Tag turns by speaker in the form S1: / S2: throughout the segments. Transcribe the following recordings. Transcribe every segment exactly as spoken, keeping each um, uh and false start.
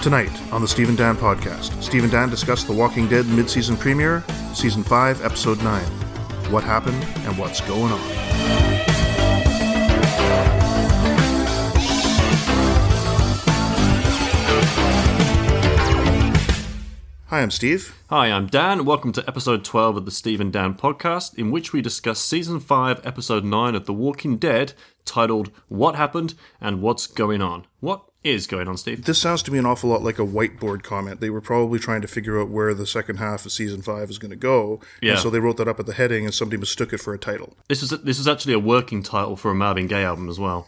S1: Tonight on the Steve and Dan podcast, Steve and Dan discuss The Walking Dead mid-season premiere, Season five, Episode nine. What happened and what's going on. Hi, I'm Steve.
S2: Hi, I'm Dan. Welcome to episode twelve of the Steve and Dan podcast, in which we discuss season five, episode nine of The Walking Dead, titled What Happened and What's Going On. What is going on, Steve?
S1: This sounds to me an awful lot like a whiteboard comment. They were probably trying to figure out where the second half of season five is going to go,
S2: yeah.
S1: and so they wrote that up at the heading, and somebody mistook it for a title.
S2: This is this is actually a working title for a Marvin Gaye album as well.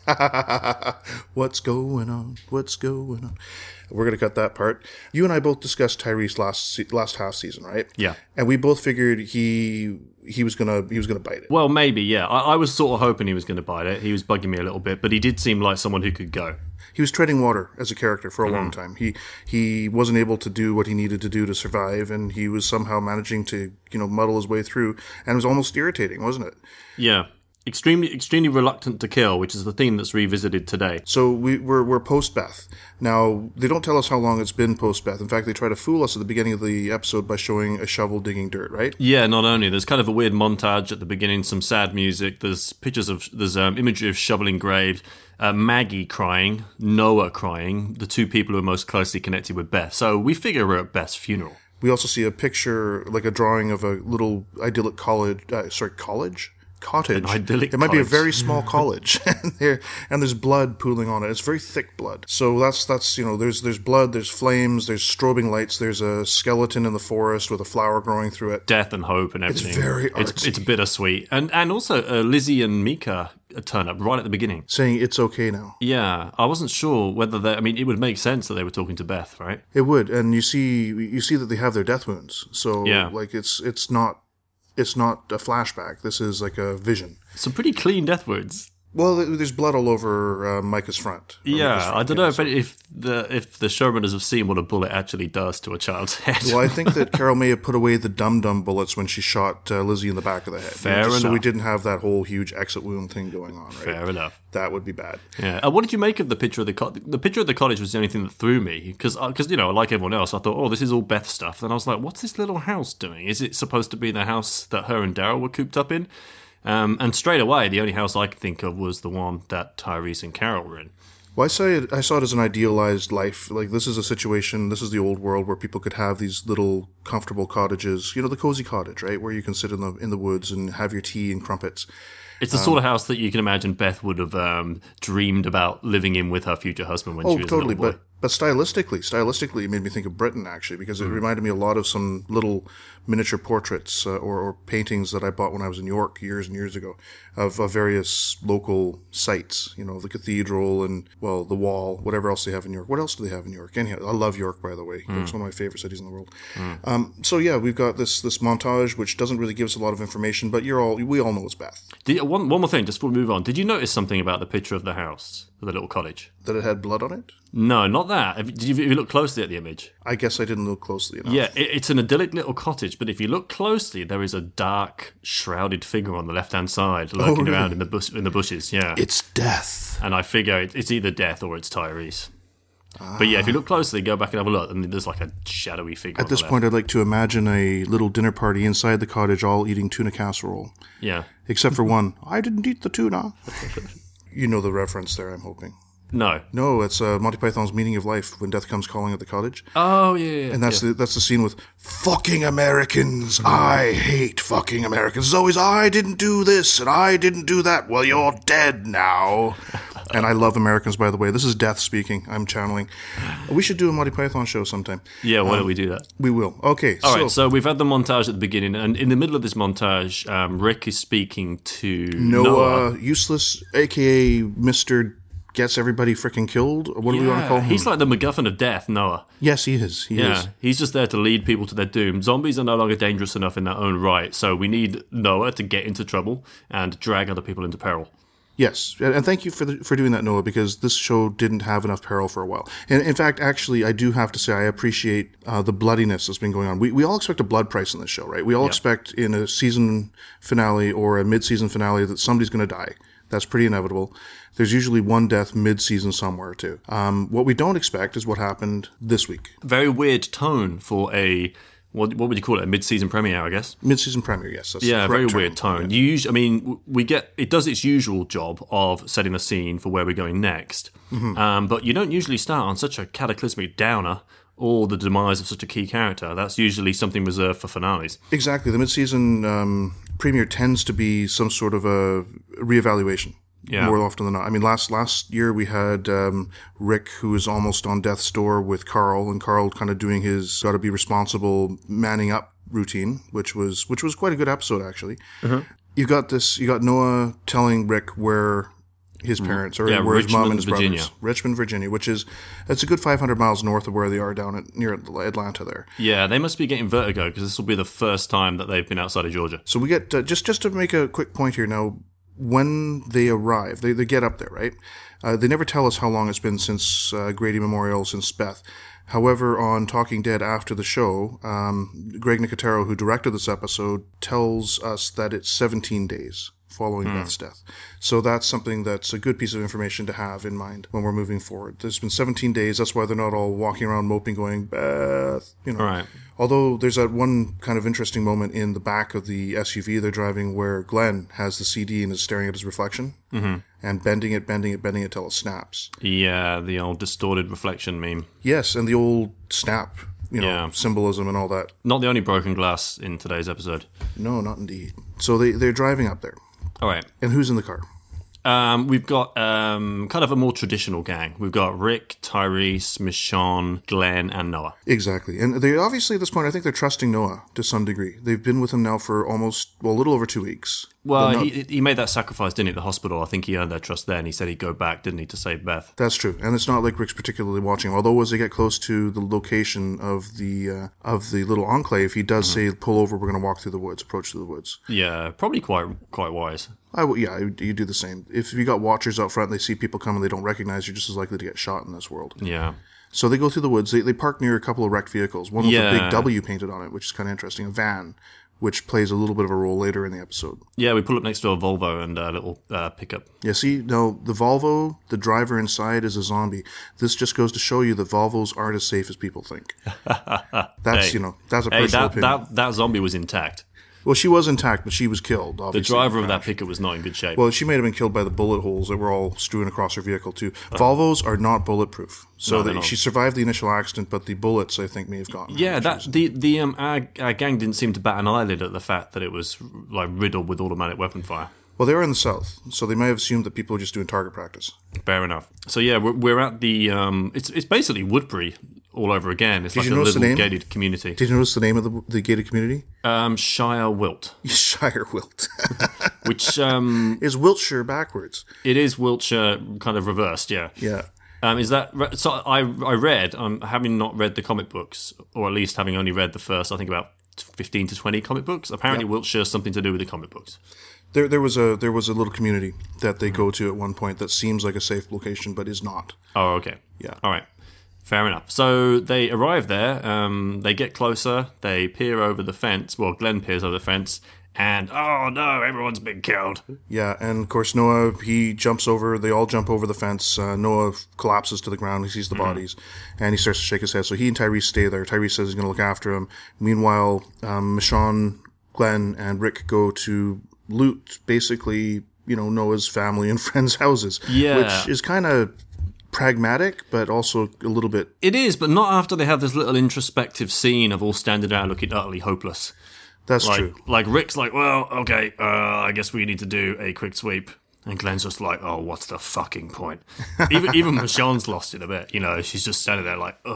S1: What's going on? What's going on? We're going to cut that part. You and I both discussed Tyrese last se- last half season, right?
S2: Yeah.
S1: And we both figured he he was gonna he was gonna bite it.
S2: Well, maybe, yeah. I, I was sort of hoping he was going to bite it. He was bugging me a little bit, but he did seem like someone who could go.
S1: He was treading water as a character for a mm-hmm. long time. He he wasn't able to do what he needed to do to survive, and he was somehow managing to, you know, muddle his way through, and it was almost irritating, wasn't it?
S2: Yeah. Extremely, extremely reluctant to kill, which is the theme that's revisited today.
S1: So we, we're we're post-Beth. Now, they don't tell us how long it's been post-Beth. In fact, they try to fool us at the beginning of the episode by showing a shovel digging dirt, right?
S2: Yeah, not only. There's kind of a weird montage at the beginning, some sad music. There's pictures of, there's um, imagery of shoveling graves, uh, Maggie crying, Noah crying, the two people who are most closely connected with Beth. So we figure we're at Beth's funeral.
S1: We also see a picture, like a drawing of a little idyllic college, uh, sorry, college? Cottage.
S2: An idyllic
S1: It might
S2: college.
S1: be a very small college, and there and there's blood pooling on it. It's very thick blood. So that's that's you know there's there's blood, there's flames, there's strobing lights, there's a skeleton in the forest with a flower growing through it.
S2: Death and hope and everything.
S1: It's very artsy.
S2: It's, it's bittersweet, and and also uh, Lizzie and Mika turn up right at the beginning,
S1: saying it's okay now.
S2: Yeah, I wasn't sure whether they. I mean, it would make sense that they were talking to Beth, right?
S1: It would, and you see you see that they have their death wounds. So
S2: yeah.
S1: like it's it's not. It's not a flashback. This is like a vision.
S2: Some pretty clean death wounds.
S1: Well, there's blood all over uh, Micah's front.
S2: Yeah,
S1: Micah's front,
S2: I don't
S1: yeah,
S2: know
S1: so.
S2: if, if the if the showrunners have seen what a bullet actually does to a child's head.
S1: Well, I think that Carol may have put away the dum-dum bullets when she shot uh, Lizzie in the back of the head.
S2: Fair
S1: you know, just
S2: enough.
S1: So we didn't have that whole huge exit wound thing going on, right?
S2: Fair enough.
S1: That would be bad.
S2: Yeah. Uh, what did you make of the picture of the co- the picture of the cottage? Was the only thing that threw me because because you know like everyone else, I thought, oh, this is all Beth stuff. Then I was like, what's this little house doing? Is it supposed to be the house that her and Daryl were cooped up in? Um, and straight away, the only house I could think of was the one that Tyrese and Carol were in.
S1: Well, I saw it, I saw it as an idealized life. Like, this is a situation, this is the old world where people could have these little comfortable cottages. You know, the cozy cottage, right? Where you can sit in the in the woods and have your tea and crumpets.
S2: It's the um, sort of house that you can imagine Beth would have um, dreamed about living in with her future husband when
S1: oh,
S2: she was
S1: totally,
S2: a little boy.
S1: But, but stylistically, stylistically, it made me think of Britain, actually, because it mm. reminded me a lot of some little miniature portraits uh, or, or paintings that I bought when I was in York years and years ago of, of various local sites, you know, the cathedral and, well, the wall, whatever else they have in York. What else do they have in York? Anyhow, I love York, by the way. Mm. It's one of my favorite cities in the world. Mm. Um, so, yeah, we've got this this montage, which doesn't really give us a lot of information, but you're all we all know it's Beth.
S2: Did, one, one more thing, just before we move on. Did you notice something about the picture of the house, of the little cottage?
S1: That it had blood on it?
S2: No, not that. Did you, if you look closely at the image?
S1: I guess I didn't look closely enough.
S2: Yeah, it, it's an idyllic little cottage, but if you look closely, there is a dark, shrouded figure on the left-hand side lurking oh, really? around in the bush, in the bushes. Yeah,
S1: it's Death.
S2: And I figure it, it's either Death or it's Tyrese. Ah. But yeah, if you look closely, go back and have a look, and there's like a shadowy figure.
S1: At this point, I'd like to imagine a little dinner party inside the cottage, all eating tuna casserole.
S2: Yeah.
S1: Except for one. I didn't eat the tuna. You know the reference there, I'm hoping.
S2: No.
S1: No, it's uh, Monty Python's Meaning of Life when Death comes calling at the cottage.
S2: Oh, yeah, yeah.
S1: And that's
S2: yeah.
S1: the that's the scene with fucking Americans. I hate fucking Americans. It's always, I didn't do this and I didn't do that. Well, you're dead now. And I love Americans, by the way. This is Death speaking. I'm channeling. We should do a Monty Python show sometime.
S2: Yeah, why
S1: um,
S2: don't we do that?
S1: We will. Okay.
S2: All
S1: so.
S2: right, so we've had the montage at the beginning, and in the middle of this montage, um, Rick is speaking to
S1: Noah.
S2: Noah.
S1: Useless, a k a. Mister Gets everybody freaking killed? Or what do
S2: yeah,
S1: we want to call him?
S2: He's like the MacGuffin of death, Noah.
S1: Yes, he is. He
S2: yeah,
S1: is.
S2: He's just there to lead people to their doom. Zombies are no longer dangerous enough in their own right, so we need Noah to get into trouble and drag other people into peril.
S1: Yes, and thank you for the, for doing that, Noah, because this show didn't have enough peril for a while. And in fact, actually, I do have to say I appreciate uh, the bloodiness that's been going on. We we all expect a blood price in this show, right? We all
S2: yeah.
S1: expect in a season finale or a mid-season finale that somebody's going to die. That's pretty inevitable. There's usually one death mid-season somewhere, too. Um, what we don't expect is what happened this week.
S2: Very weird tone for a... What, what would you call it? A mid-season premiere, I guess?
S1: Mid-season premiere, yes. That's
S2: yeah,
S1: the
S2: very
S1: term.
S2: weird tone.
S1: Yeah.
S2: You usually, I mean, we get... It does its usual job of setting the scene for where we're going next. Mm-hmm. Um, but you don't usually start on such a cataclysmic downer or the demise of such a key character. That's usually something reserved for finales.
S1: Exactly. The mid-season um, premiere tends to be some sort of a reevaluation.
S2: Yeah.
S1: More often than not. I mean, last last year we had um, Rick, who was almost on death's door with Carl, and Carl kind of doing his got to be responsible manning up routine, which was which was quite a good episode actually. Uh-huh. You got this. You got Noah telling Rick where his parents or
S2: yeah,
S1: where
S2: Richmond,
S1: his mom and his
S2: Virginia.
S1: brothers. Richmond, Virginia, which is it's a good five hundred miles north of where they are down at near Atlanta there.
S2: Yeah, they must be getting vertigo because this will be the first time that they've been outside of Georgia.
S1: So we get uh, just just to make a quick point here now. When they arrive, they, they get up there, right? Uh, they never tell us how long it's been since uh, Grady Memorial, since Beth. However, on Talking Dead after the show, um, Greg Nicotero, who directed this episode, tells us that it's seventeen days following mm. Beth's death. So that's something that's a good piece of information to have in mind when we're moving forward. There's been seventeen days. That's why they're not all walking around moping going, Beth, you know.
S2: Right.
S1: Although there's that one kind of interesting moment in the back of the S U V they're driving where Glenn has the C D and is staring at his reflection mm-hmm. and bending it, bending it, bending it till it snaps.
S2: Yeah, the old distorted reflection meme.
S1: Yes, and the old snap, you know,
S2: yeah.
S1: symbolism and all that.
S2: Not the only broken glass in today's episode.
S1: No, not indeed. So they, they're driving up there.
S2: All right.
S1: And who's in the car?
S2: Um, we've got um, kind of a more traditional gang. We've got Rick, Tyrese, Michonne, Glenn, and Noah.
S1: Exactly. And they obviously, at this point, I think they're trusting Noah to some degree. They've been with him now for almost, well, a little over two weeks.
S2: Well,
S1: not-
S2: he he made that sacrifice, didn't he, at the hospital? I think he earned their trust there, and he said he'd go back, didn't he, to save Beth?
S1: That's true. And it's not like Rick's particularly watching him. Although as they get close to the location of the uh, of the little enclave, he does mm-hmm. say, pull over, we're going to walk through the woods, approach through the woods.
S2: Yeah, probably quite quite wise.
S1: I w- yeah, you do the same. If you got watchers out front and they see people coming they don't recognize, you're just as likely to get shot in this world.
S2: Yeah.
S1: So they go through the woods. They, they park near a couple of wrecked vehicles. One with
S2: yeah.
S1: a big W painted on it, which is kind of interesting. A van, which plays a little bit of a role later in the episode.
S2: Yeah, we pull up next to a Volvo and a little uh, pickup.
S1: Yeah, see, no, the Volvo, the driver inside is a zombie. This just goes to show you that Volvos aren't as safe as people think. That's,
S2: hey.
S1: you know, that's a
S2: hey,
S1: personal
S2: that,
S1: opinion.
S2: that, that zombie was intact.
S1: Well, she was intact, but she was killed, obviously.
S2: The driver of that pickup was not in good shape.
S1: Well, she may have been killed by the bullet holes that were all strewn across her vehicle, too. Uh, Volvos are not bulletproof. So
S2: no,
S1: they, she survived the initial accident, but the bullets, I think, may have gotten her.
S2: Yeah, that the the um our, our gang didn't seem to bat an eyelid at the fact that it was like riddled with automatic weapon fire.
S1: Well, they were in the south, so they may have assumed that people were just doing target practice.
S2: Fair enough. So yeah, we're, we're at the um, it's it's basically Woodbury all over again. It's
S1: Did
S2: like
S1: you
S2: a
S1: notice
S2: little
S1: the name?
S2: gated community.
S1: Did you notice the name of the, the gated community?
S2: Um, Shire Wilt,
S1: Shire Wilt,
S2: which um,
S1: is Wiltshire backwards.
S2: It is Wiltshire kind of reversed. Yeah.
S1: Yeah.
S2: Um, is that re- so? I I read, um, having not read the comic books, or at least having only read the first, I think about fifteen to twenty comic books. Apparently, yeah. Wiltshire has something to do with the comic books.
S1: There, there was a there was a little community that they go to at one point that seems like a safe location, but is not.
S2: Oh, okay.
S1: Yeah.
S2: All right. Fair enough. So they arrive there. Um, they get closer. They peer over the fence. Well, Glenn peers over the fence, and oh no, everyone's been killed.
S1: Yeah, and of course Noah, he jumps over. They all jump over the fence. Uh, Noah collapses to the ground. He sees the mm. bodies, and he starts to shake his head. So he and Tyrese stay there. Tyrese says he's going to look after him. Meanwhile, um, Michonne, Glenn, and Rick go to loot basically, you know, Noah's family and friends' houses.
S2: Yeah.
S1: Which is kind of pragmatic, but also a little bit...
S2: It is, but not after they have this little introspective scene of all standing around looking utterly hopeless.
S1: That's
S2: like,
S1: true.
S2: Like, Rick's like, well, okay, uh, I guess we need to do a quick sweep. And Glenn's just like, oh, what's the fucking point? even even Michonne's lost it a bit, you know, she's just standing there like,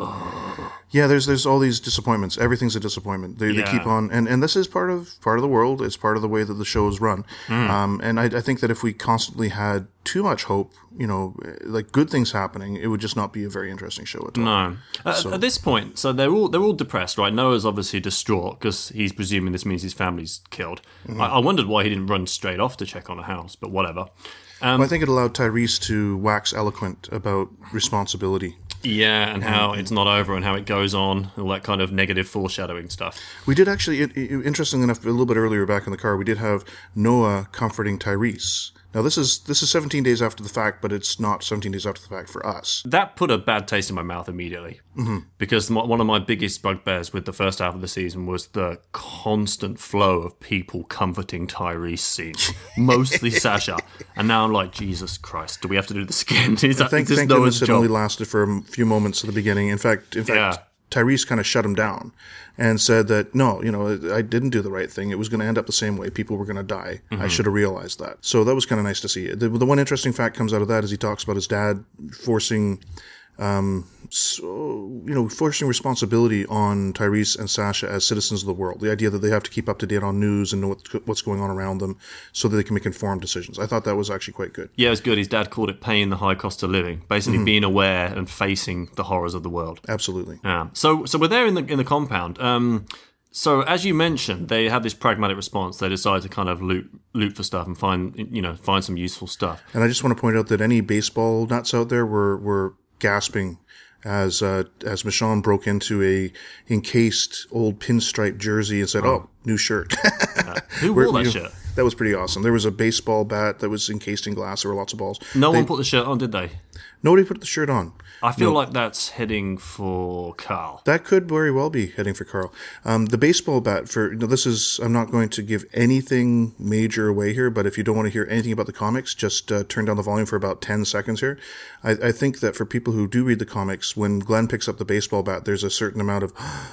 S2: oh.
S1: Yeah, there's there's all these disappointments. Everything's a disappointment. They
S2: yeah.
S1: they keep on, and, and this is part of part of the world. It's part of the way that the show is run. Mm. Um, and I, I think that if we constantly had too much hope, you know, like good things happening, it would just not be a very interesting show at all.
S2: No. Uh,
S1: so.
S2: At this point, so they're all they're all depressed, right? Noah's obviously distraught because he's presuming this means his family's killed. Mm-hmm. I, I wondered why he didn't run straight off to check on the house, but whatever. Um,
S1: well, I think it allowed Tyrese to wax eloquent about responsibility.
S2: Yeah, and how it's not over and how it goes on, all that kind of negative foreshadowing stuff.
S1: We did actually, it, it, interestingly enough, a little bit earlier back in the car, we did have Noah comforting Tyrese, Now, this is this is seventeen days after the fact, but it's not seventeen days after the fact for us.
S2: That put a bad taste in my mouth immediately. Mm-hmm. Because m- one of my biggest bugbears with the first half of the season was the constant flow of people comforting Tyrese scenes. Mostly Sasha. And now I'm like, Jesus Christ, do we have to do this again? Is that,
S1: Thank,
S2: is this
S1: thank
S2: Noah's
S1: goodness it
S2: job?
S1: only lasted for a few moments at the beginning. In fact, in fact,
S2: Yeah.
S1: Tyrese kind of shut him down and said that, no, you know, I didn't do the right thing. It was going to end up the same way. People were going to die. Mm-hmm. I should have realized that. So that was kind of nice to see. The, the one interesting fact comes out of that is he talks about his dad forcing, um, so, you know, forcing responsibility on Tyrese and Sasha as citizens of the world. The idea that they have to keep up to date on news and know what, what's going on around them so that they can make informed decisions. I thought that was actually quite good.
S2: Yeah, it was good. His dad called it paying the high cost of living. Basically mm-hmm. being aware and facing the horrors of the world.
S1: Absolutely.
S2: Yeah. So so we're there in the in the compound. Um So as you mentioned, they have this pragmatic response. They decide to kind of loot loot for stuff and find you know find some useful stuff.
S1: And I just want to point out that any baseball nuts out there were were gasping as uh, as Michonne broke into a encased old pinstripe jersey and said, "Oh, oh new shirt."
S2: uh, who wore that
S1: you know,
S2: shirt?
S1: That was pretty awesome. There was a baseball bat that was encased in glass. There were lots of balls.
S2: No
S1: they,
S2: one put the shirt on, did they?
S1: Nobody put the shirt on.
S2: I feel
S1: no.
S2: like that's heading for Carl.
S1: That could very well be heading for Carl. Um, the baseball bat for, you know, this is, I'm not going to give anything major away here, but if you don't want to hear anything about the comics, just uh, turn down the volume for about ten seconds here. I, I think that for people who do read the comics, when Glenn picks up the baseball bat, there's a certain amount of,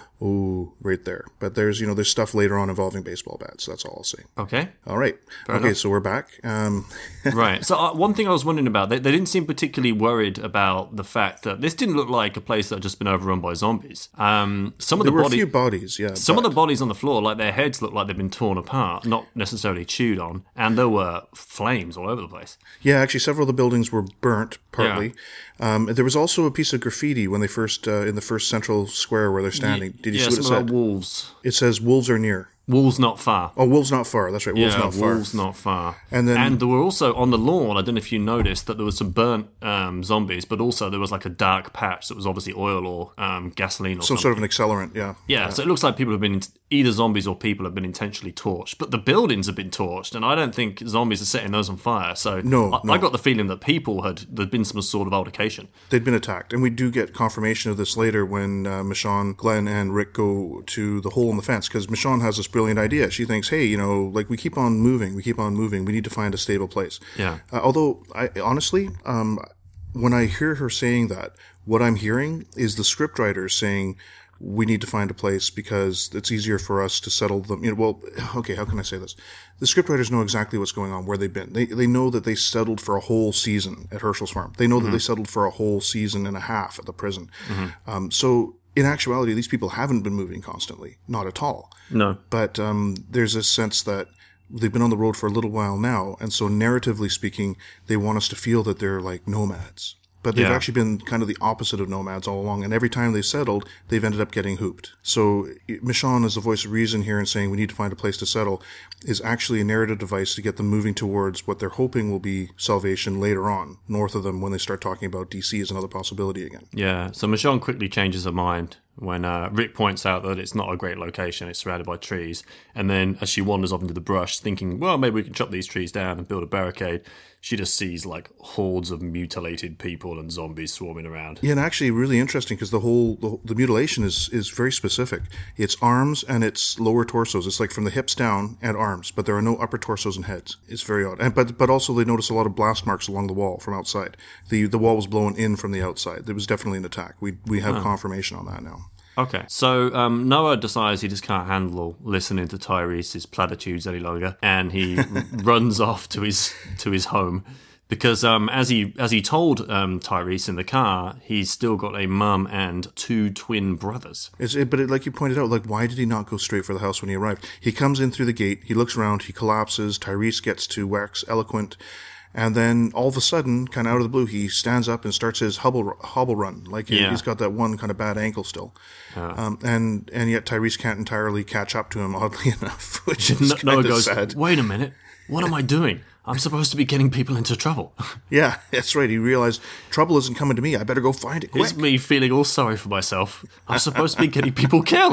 S1: ooh, right there. But there's, you know, there's stuff later on involving baseball bats. That's all I'll say.
S2: Okay.
S1: All right.
S2: Fair
S1: okay, enough. So we're back. Um,
S2: right. So uh, one thing I was wondering about, they, they didn't seem particularly worried about the fact that this didn't look like a place that had just been overrun by zombies. Um, some of
S1: there
S2: the
S1: were
S2: body-
S1: a few bodies, yeah.
S2: Some
S1: but...
S2: of the bodies on the floor, like their heads looked like they'd been torn apart, not necessarily chewed on, and there were flames all over the place.
S1: Yeah, actually, several of the buildings were burnt, partly. Yeah. Um, there was also a piece of graffiti when they first, uh, in the first central square where they're standing. Did you
S2: yeah,
S1: see what it said?
S2: Wolves.
S1: It says, wolves are near.
S2: Wolves not far.
S1: Oh, wolves not far. That's right. Wolves
S2: yeah,
S1: not far.
S2: Wolves not far.
S1: And then,
S2: and there were also on the lawn. I don't know if you noticed that there was some burnt um, zombies, but also there was like a dark patch that was obviously oil or um, gasoline or
S1: some
S2: something.
S1: sort of an accelerant. Yeah.
S2: yeah. Yeah. So it looks like people have been either zombies or people have been intentionally torched. But the buildings have been torched, and I don't think zombies are setting those on fire. So
S1: no,
S2: I,
S1: no.
S2: I got the feeling that people had there'd been some sort of altercation.
S1: They'd been attacked, and we do get confirmation of this later when uh, Michonne, Glenn, and Rick go to the hole in the fence because Michonne has this brilliant idea. She thinks, hey, you know, like we keep on moving, we keep on moving. We need to find a stable place.
S2: Yeah.
S1: Uh, although, I honestly, um, when I hear her saying that, what I'm hearing is the scriptwriter saying we need to find a place because it's easier for us to settle them. You know, well, okay, how can I say this? The scriptwriters know exactly what's going on, where they've been. They they know that they settled for a whole season at Herschel's farm. They know mm-hmm. that they settled for a whole season and a half at the prison. Mm-hmm. Um, so. In actuality, these people haven't been moving constantly. Not at all.
S2: No.
S1: But um, there's a sense that they've been on the road for a little while now, and so narratively speaking, they want us to feel that they're like nomads. But they've
S2: yeah.
S1: actually been kind of the opposite of nomads all along, and every time they've settled, they've ended up getting hooped. So Michonne, as the voice of reason here and saying we need to find a place to settle, is actually a narrative device to get them moving towards what they're hoping will be salvation later on, north of them when they start talking about D C as another possibility again.
S2: Yeah, so Michonne quickly changes her mind when uh, Rick points out that it's not a great location, it's surrounded by trees. And then as she wanders off into the brush, thinking, well, maybe we can chop these trees down and build a barricade, she just sees like hordes of mutilated people and zombies swarming around.
S1: Yeah, and actually really interesting because the whole, the, the mutilation is, is very specific. It's arms and it's lower torsos. It's like from the hips down and arms, but there are no upper torsos and heads. It's very odd. And, but but also they notice a lot of blast marks along the wall from outside. The the wall was blown in from the outside. There was definitely an attack. We we have oh. confirmation on that now.
S2: Okay, so um, Noah decides he just can't handle listening to Tyrese's platitudes any longer, and he r- runs off to his to his home because um, as he as he told um, Tyrese in the car, he's still got a mum and two twin brothers.
S1: It's, it, but it, like you pointed out, like why did he not go straight for the house when he arrived? He comes in through the gate, he looks around, he collapses. Tyrese gets to wax eloquent. And then all of a sudden, kind of out of the blue, he stands up and starts his hobble, hobble run. Like he,
S2: yeah.
S1: he's got that one kind of bad ankle still.
S2: Uh,
S1: um, and and yet Tyrese can't entirely catch up to him, oddly enough, which is
S2: no,
S1: kind
S2: Noah
S1: of
S2: goes,
S1: sad.
S2: Wait a minute, what am I doing? I'm supposed to be getting people into trouble.
S1: Yeah, that's right. He realized trouble isn't coming to me. I better go find it quick.
S2: It's me feeling all sorry for myself. I'm supposed to be getting people killed.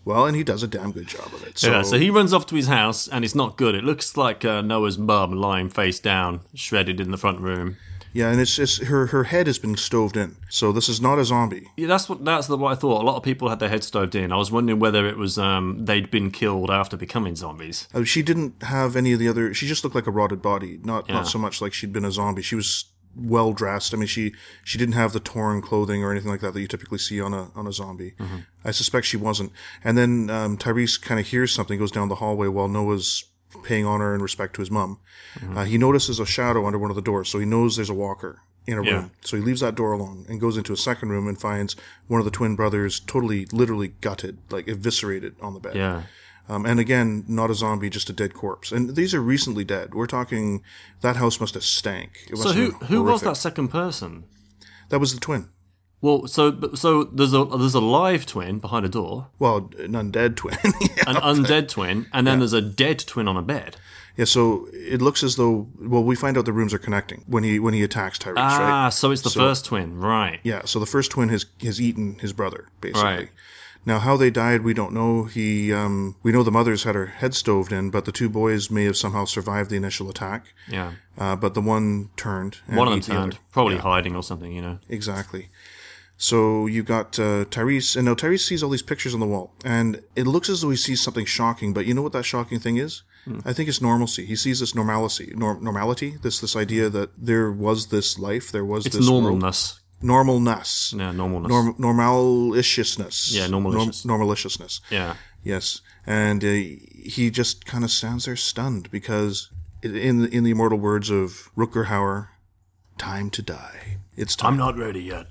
S1: Well, and he does a damn good job of it. So,
S2: yeah, so he runs off to his house, and it's not good. It looks like uh, Noah's mum lying face down, shredded in the front room.
S1: yeah, and it's just her her head has been stoved in. So this is not a zombie.
S2: Yeah, that's what that's the, what I thought. A lot of people had their heads stoved in. I was wondering whether it was um, they'd been killed after becoming zombies.
S1: Uh, she didn't have any of the other. She just looked like a rotted body. Not
S2: Yeah.
S1: not so much like she'd been a zombie. She was well dressed. I mean, she she didn't have the torn clothing or anything like that that you typically see on a on a zombie. Mm-hmm. I suspect she wasn't. And then um, Tyrese kind of hears something, goes down the hallway while Noah's paying honor and respect to his mum. Mm-hmm. Uh, he notices a shadow under one of the doors, so he knows there's a walker in a
S2: Yeah.
S1: room. So he leaves that door alone and goes into a second room and finds one of the twin brothers totally, literally gutted, like eviscerated on the bed.
S2: Yeah.
S1: Um, and again, not a zombie, just a dead corpse. And these are recently dead. We're talking, that house must have stank. It must
S2: So
S1: have
S2: who
S1: been
S2: who was
S1: horrific.
S2: that second person?
S1: That was the twin.
S2: Well, so so there's a there's a live twin behind a door,
S1: Well, an undead twin. yeah.
S2: an undead twin, and then there's a dead twin on a bed.
S1: yeah, so it looks as though, well, we find out the rooms are connecting when he when he attacks Tyrese,
S2: Ah,
S1: right?
S2: so it's the
S1: So-
S2: first twin, right?
S1: Yeah, so the first twin has has eaten his brother, basically.
S2: Right.
S1: Now, how they died, we don't know. He, um, we know the mother's had her head stoved in, but the two boys may have somehow survived the initial attack.
S2: Yeah.
S1: Uh, but the one turned. And
S2: One of them
S1: ate the other.
S2: turned, probably hiding or something, you know.
S1: Exactly. So you got uh, Tyrese, and now Tyrese sees all these pictures on the wall, and it looks as though he sees something shocking. But you know what that shocking thing is?
S2: Hmm.
S1: I think it's normalcy. He sees this normalcy, norm- normality. This this idea that there was this life, there was
S2: It's
S1: this world.
S2: normalness.
S1: Normalness.
S2: Yeah, normalness.
S1: Norm- normaliciousness.
S2: Yeah, normalicious.
S1: Norm- normaliciousness.
S2: yeah.
S1: Yes, and uh, he just kind of stands there stunned because, in the, in the immortal words of Rutger Hauer, "Time to die. It's time."
S2: I'm not ready yet.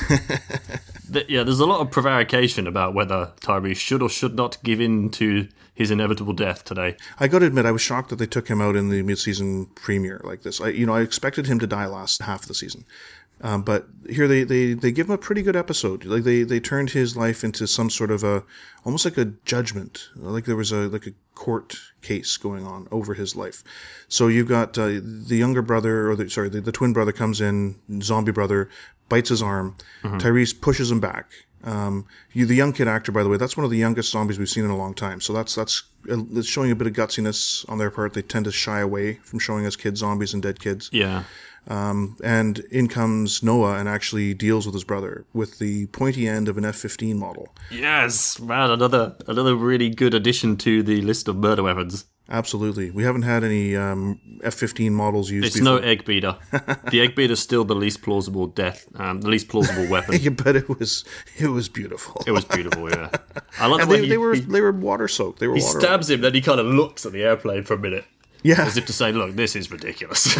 S2: Th- yeah, there's a lot of prevarication about whether Tyrese should or should not give in to his inevitable death today.
S1: I got to admit, I was shocked that they took him out in the mid-season premiere like this. I, you know, I expected him to die last half of the season. Um, but here they, they, they give him a pretty good episode. Like they, they turned his life into some sort of a, almost like a judgment. Like there was a, like a court case going on over his life. So you've got, uh, the younger brother, or the, sorry, the, the twin brother comes in, zombie brother, bites his arm. Mm-hmm. Tyrese pushes him back. Um, you, the young kid actor, by the way, that's one of the youngest zombies we've seen in a long time. So that's, that's, it's showing a bit of gutsiness on their part. They tend to shy away from showing us kid zombies and dead kids.
S2: Yeah.
S1: Um, and in comes Noah and actually deals with his brother with the pointy end of an F fifteen model.
S2: Yes, man, another another really good addition to the list of murder weapons.
S1: Absolutely. We haven't had any um, F fifteen models used
S2: It's
S1: before.
S2: no egg beater. The egg beater is still the least plausible death, um, the least plausible weapon.
S1: Yeah, but it was it was beautiful.
S2: It was beautiful, yeah. I love the
S1: And
S2: way
S1: they,
S2: he,
S1: they were
S2: he,
S1: they were water soaked. They were
S2: he
S1: water
S2: stabs him, then he kind of looks at the airplane for a minute,
S1: Yeah.
S2: as if to say, "Look, this is ridiculous."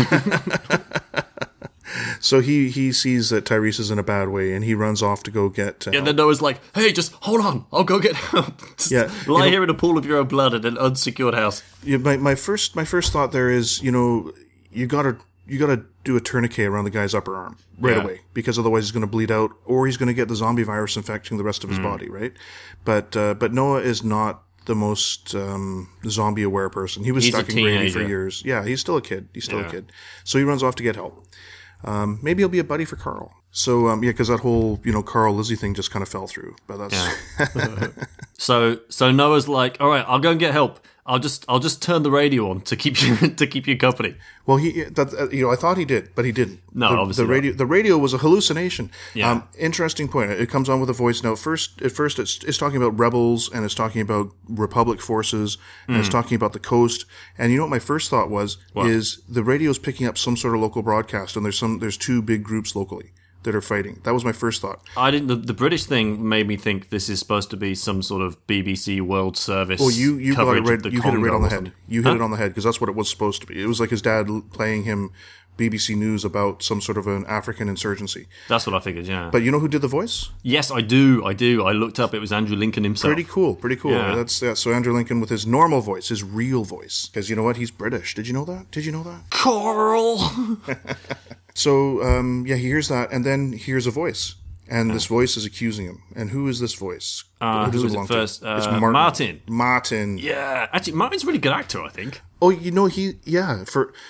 S1: So he, he sees that Tyrese is in a bad way, and he runs off to go get. Uh,
S2: And then Noah's like, "Hey, just hold on, I'll go get help. Just
S1: Yeah,
S2: lie
S1: you know-
S2: here in a pool of your own blood in an unsecured house."
S1: Yeah, my my first my first thought there is, you know, you gotta you gotta do a tourniquet around the guy's upper arm right
S2: Yeah.
S1: away, because otherwise he's going to bleed out, or he's going to get the zombie virus infecting the rest of his
S2: Mm.
S1: body, right? But uh, but Noah is not the most um, zombie aware person. He was
S2: He's a
S1: stuck in Grady for
S2: teenager.
S1: years. Yeah, he's still a kid. He's still
S2: Yeah.
S1: a kid. So he runs off to get help. Um, maybe he'll be a buddy for Carl. So um, yeah, because that whole you know Carl Lizzie thing just kind of fell through. But that's
S2: Yeah. So so Noah's like, "All right, I'll go and get help. I'll just I'll just turn the radio on to keep you to keep you company."
S1: Well, he that uh, you know I thought he did, but he didn't.
S2: No,
S1: the,
S2: obviously
S1: the
S2: not.
S1: radio the radio was a hallucination.
S2: Yeah.
S1: Um, interesting point. It comes on with a voice note. First, at first, it's, it's talking about rebels and it's talking about Republic forces and
S2: Hmm.
S1: it's talking about the coast. And you know what my first thought was
S2: What?
S1: is the radio's picking up some sort of local broadcast, and there's some there's two big groups locally that are fighting. That was my first thought.
S2: I didn't. The, the British thing made me think this is supposed to be some sort of B B C World Service.
S1: Well, you you got it
S2: coverage of
S1: right.
S2: the
S1: You hit it right
S2: Congo
S1: on the
S2: or
S1: head.
S2: something.
S1: You hit
S2: Huh?
S1: it on the head because that's what it was supposed to be. It was like his dad l- playing him B B C News about some sort of an African insurgency.
S2: That's what I figured. Yeah.
S1: But you know who did the voice?
S2: yes, I do. I do. I looked up. It was Andrew Lincoln himself.
S1: Pretty cool, pretty cool.
S2: Yeah.
S1: That's yeah. So Andrew Lincoln with his normal voice, his real voice, because you know what? He's British. Did you know that? Did you know that?
S2: Carl.
S1: So um, yeah, he hears that, and then he hears a voice, and this voice is accusing him. And who is this voice?
S2: Uh,
S1: who does
S2: who was it
S1: belong
S2: first?
S1: to? It's
S2: Uh,
S1: Martin.
S2: Martin.
S1: Martin.
S2: yeah. Actually, Martin's a really good actor. I think.
S1: Oh, you know he. Yeah. For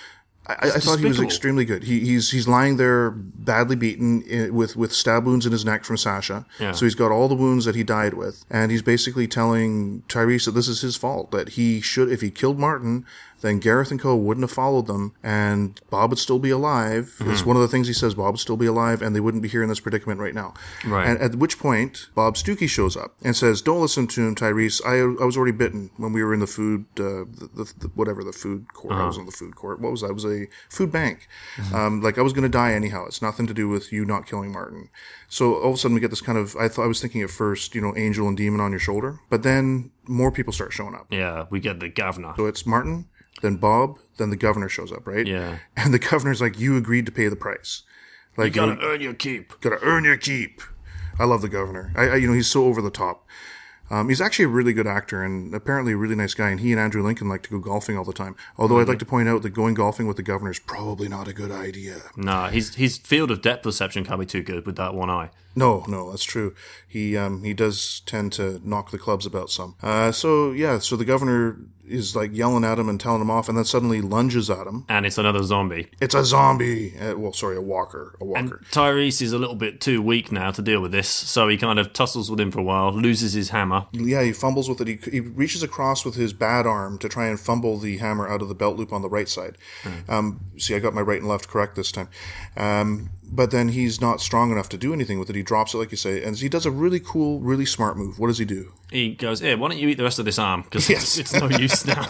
S1: I, I thought he was extremely good. He, he's he's lying there badly beaten in, with with stab wounds in his neck from Sasha.
S2: Yeah.
S1: So he's got all the wounds that he died with, and he's basically telling Tyrese that this is his fault. That he should, if he killed Martin, then Gareth and co wouldn't have followed them, and Bob would still be alive. Mm-hmm. It's one of the things he says. Bob would still be alive, and they wouldn't be here in this predicament right now.
S2: Right.
S1: And at which point, Bob Stuckey shows up and says, "Don't listen to him, Tyrese. I I was already bitten when we were in the food, uh, the, the, the whatever the food court. Uh-huh. I was in the food court. What was that? It was a food bank. Mm-hmm. Um, like I was going to die anyhow. It's nothing to do with you not killing Martin." So all of a sudden we get this kind of. I thought I was thinking at first, you know, angel and demon on your shoulder, but then more people start showing up.
S2: Yeah, we get the governor.
S1: So it's Martin. Then Bob, then the governor shows up, right?
S2: Yeah.
S1: And the governor's like, you agreed to pay the price. Like,
S2: you gotta
S1: you know,
S2: earn your keep.
S1: Gotta earn your keep. I love the governor. I, I you know, he's so over the top. Um, he's actually a really good actor and apparently a really nice guy. And he and Andrew Lincoln like to go golfing all the time. Although mm-hmm. I'd like to point out that going golfing with the governor is probably not a good idea.
S2: Nah, his his field of depth perception can't be too good with that one eye.
S1: No, no, that's true. He um he does tend to knock the clubs about some. Uh, so yeah, so the governor is like yelling at him and telling him off, and then suddenly lunges at him.
S2: And it's another zombie.
S1: It's a zombie. Uh, well, sorry, a walker. A walker.
S2: And Tyrese is a little bit too weak now to deal with this, so he kind of tussles with him for a while, loses his hammer.
S1: Yeah, he fumbles with it. He, he reaches across with his bad arm to try and fumble the hammer out of the belt loop on the right side. Hmm. Um, see, I got my right and left correct this time. Um, but then he's not strong enough to do anything with it. He drops it, like you say, and he does a really cool, really smart move. What does he do?
S2: He goes, "Hey, why don't you eat the rest of this arm? Because
S1: yes.
S2: it's, it's no use now."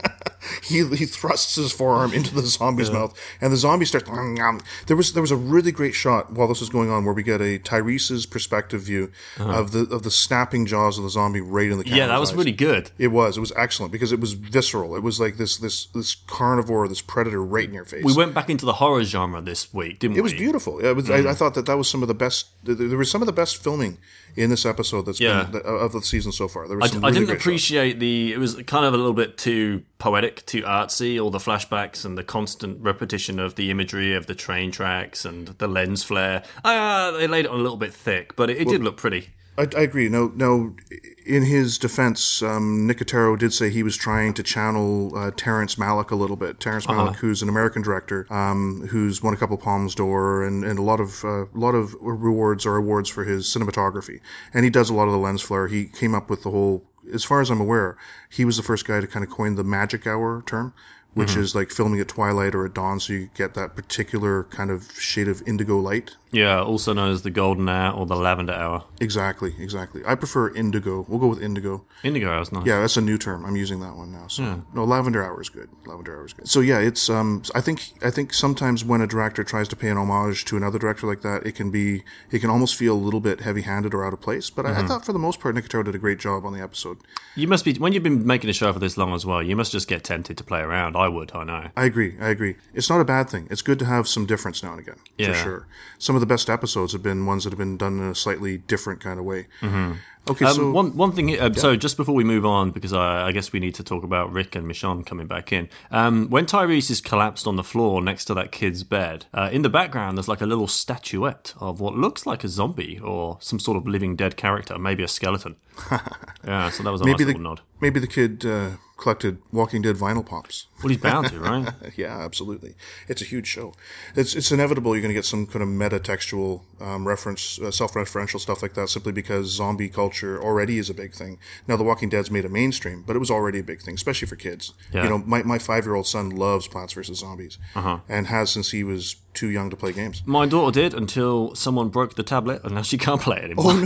S1: he he thrusts his forearm into the zombie's yeah. mouth, and the zombie starts. There was there was a really great shot while this was going on, where we get a Tyrese's perspective view uh-huh. of the of the snapping jaws of the zombie right in the camera's
S2: Yeah, that was
S1: eyes.
S2: really good.
S1: It was. It was excellent because it was visceral. It was like this this this carnivore, this predator right in your face.
S2: We went back into the horror genre this week, didn't we?
S1: It was beautiful. It was, mm. I, I thought that that was some of the best. There was some of the best filming in this episode that's
S2: yeah.
S1: been of the season so far. There was some
S2: I,
S1: really
S2: I didn't
S1: great
S2: appreciate
S1: shots.
S2: the. It was kind of a little bit too poetic, too artsy. All the flashbacks and the constant repetition of the imagery of the train tracks and the lens flare. Uh, they laid it on a little bit thick, but it, it well, did look pretty.
S1: I, I agree. No, no. In his defense, um, Nicotero did say he was trying to channel uh, Terrence Malick a little bit. Terrence Malick, uh-huh. who's an American director, um, who's won a couple Palmes d'Or and, and a lot of uh, a lot of rewards or awards for his cinematography. And he does a lot of the lens flare. He came up with the whole. As far as I'm aware, he was the first guy to kind of coin the magic hour term, which mm-hmm. is like filming at twilight or at dawn, so you get that particular kind of shade of indigo light.
S2: Yeah, also known as the golden hour or the lavender hour.
S1: Exactly, exactly. I prefer indigo. We'll go with indigo.
S2: Indigo hour is nice.
S1: Yeah, that's a new term. I'm using that one now. So
S2: yeah.
S1: no, lavender hour is good. Lavender hour is good. So yeah, it's um. I think I think sometimes when a director tries to pay an homage to another director like that, it can be it can almost feel a little bit heavy-handed or out of place. But mm-hmm. I, I thought for the most part, Nicotero did a great job on the episode.
S2: You must be when you've been making a show for this long as well. You must just get tempted to play around. I would. I know.
S1: I agree. I agree. It's not a bad thing. It's good to have some difference now and again.
S2: Yeah.
S1: For sure. Some of the best episodes have been ones that have been done in a slightly different kind of way.
S2: Mm-hmm.
S1: Okay,
S2: um,
S1: so
S2: one one thing. Uh,
S1: yeah.
S2: So just before we move on, because I, I guess we need to talk about Rick and Michonne coming back in. Um, when Tyrese is collapsed on the floor next to that kid's bed, uh, in the background there's like a little statuette of what looks like a zombie or some sort of living dead character, maybe a skeleton. Yeah, so that was a
S1: maybe
S2: nice
S1: the,
S2: little nod.
S1: Maybe the kid uh, collected Walking Dead vinyl pops.
S2: Well, he's bound to, right?
S1: Yeah, absolutely. It's a huge show. It's it's inevitable you're going to get some kind of meta-textual um, reference, uh, self-referential stuff like that, simply because zombie culture already is a big thing. Now, The Walking Dead's made it mainstream, but it was already a big thing, especially for kids.
S2: Yeah.
S1: You know, my, my five-year-old son loves Plants versus. Zombies,
S2: uh-huh.
S1: and has since he was too young to play games.
S2: My daughter did until someone broke the tablet, and now she can't play it anymore.
S1: Oh,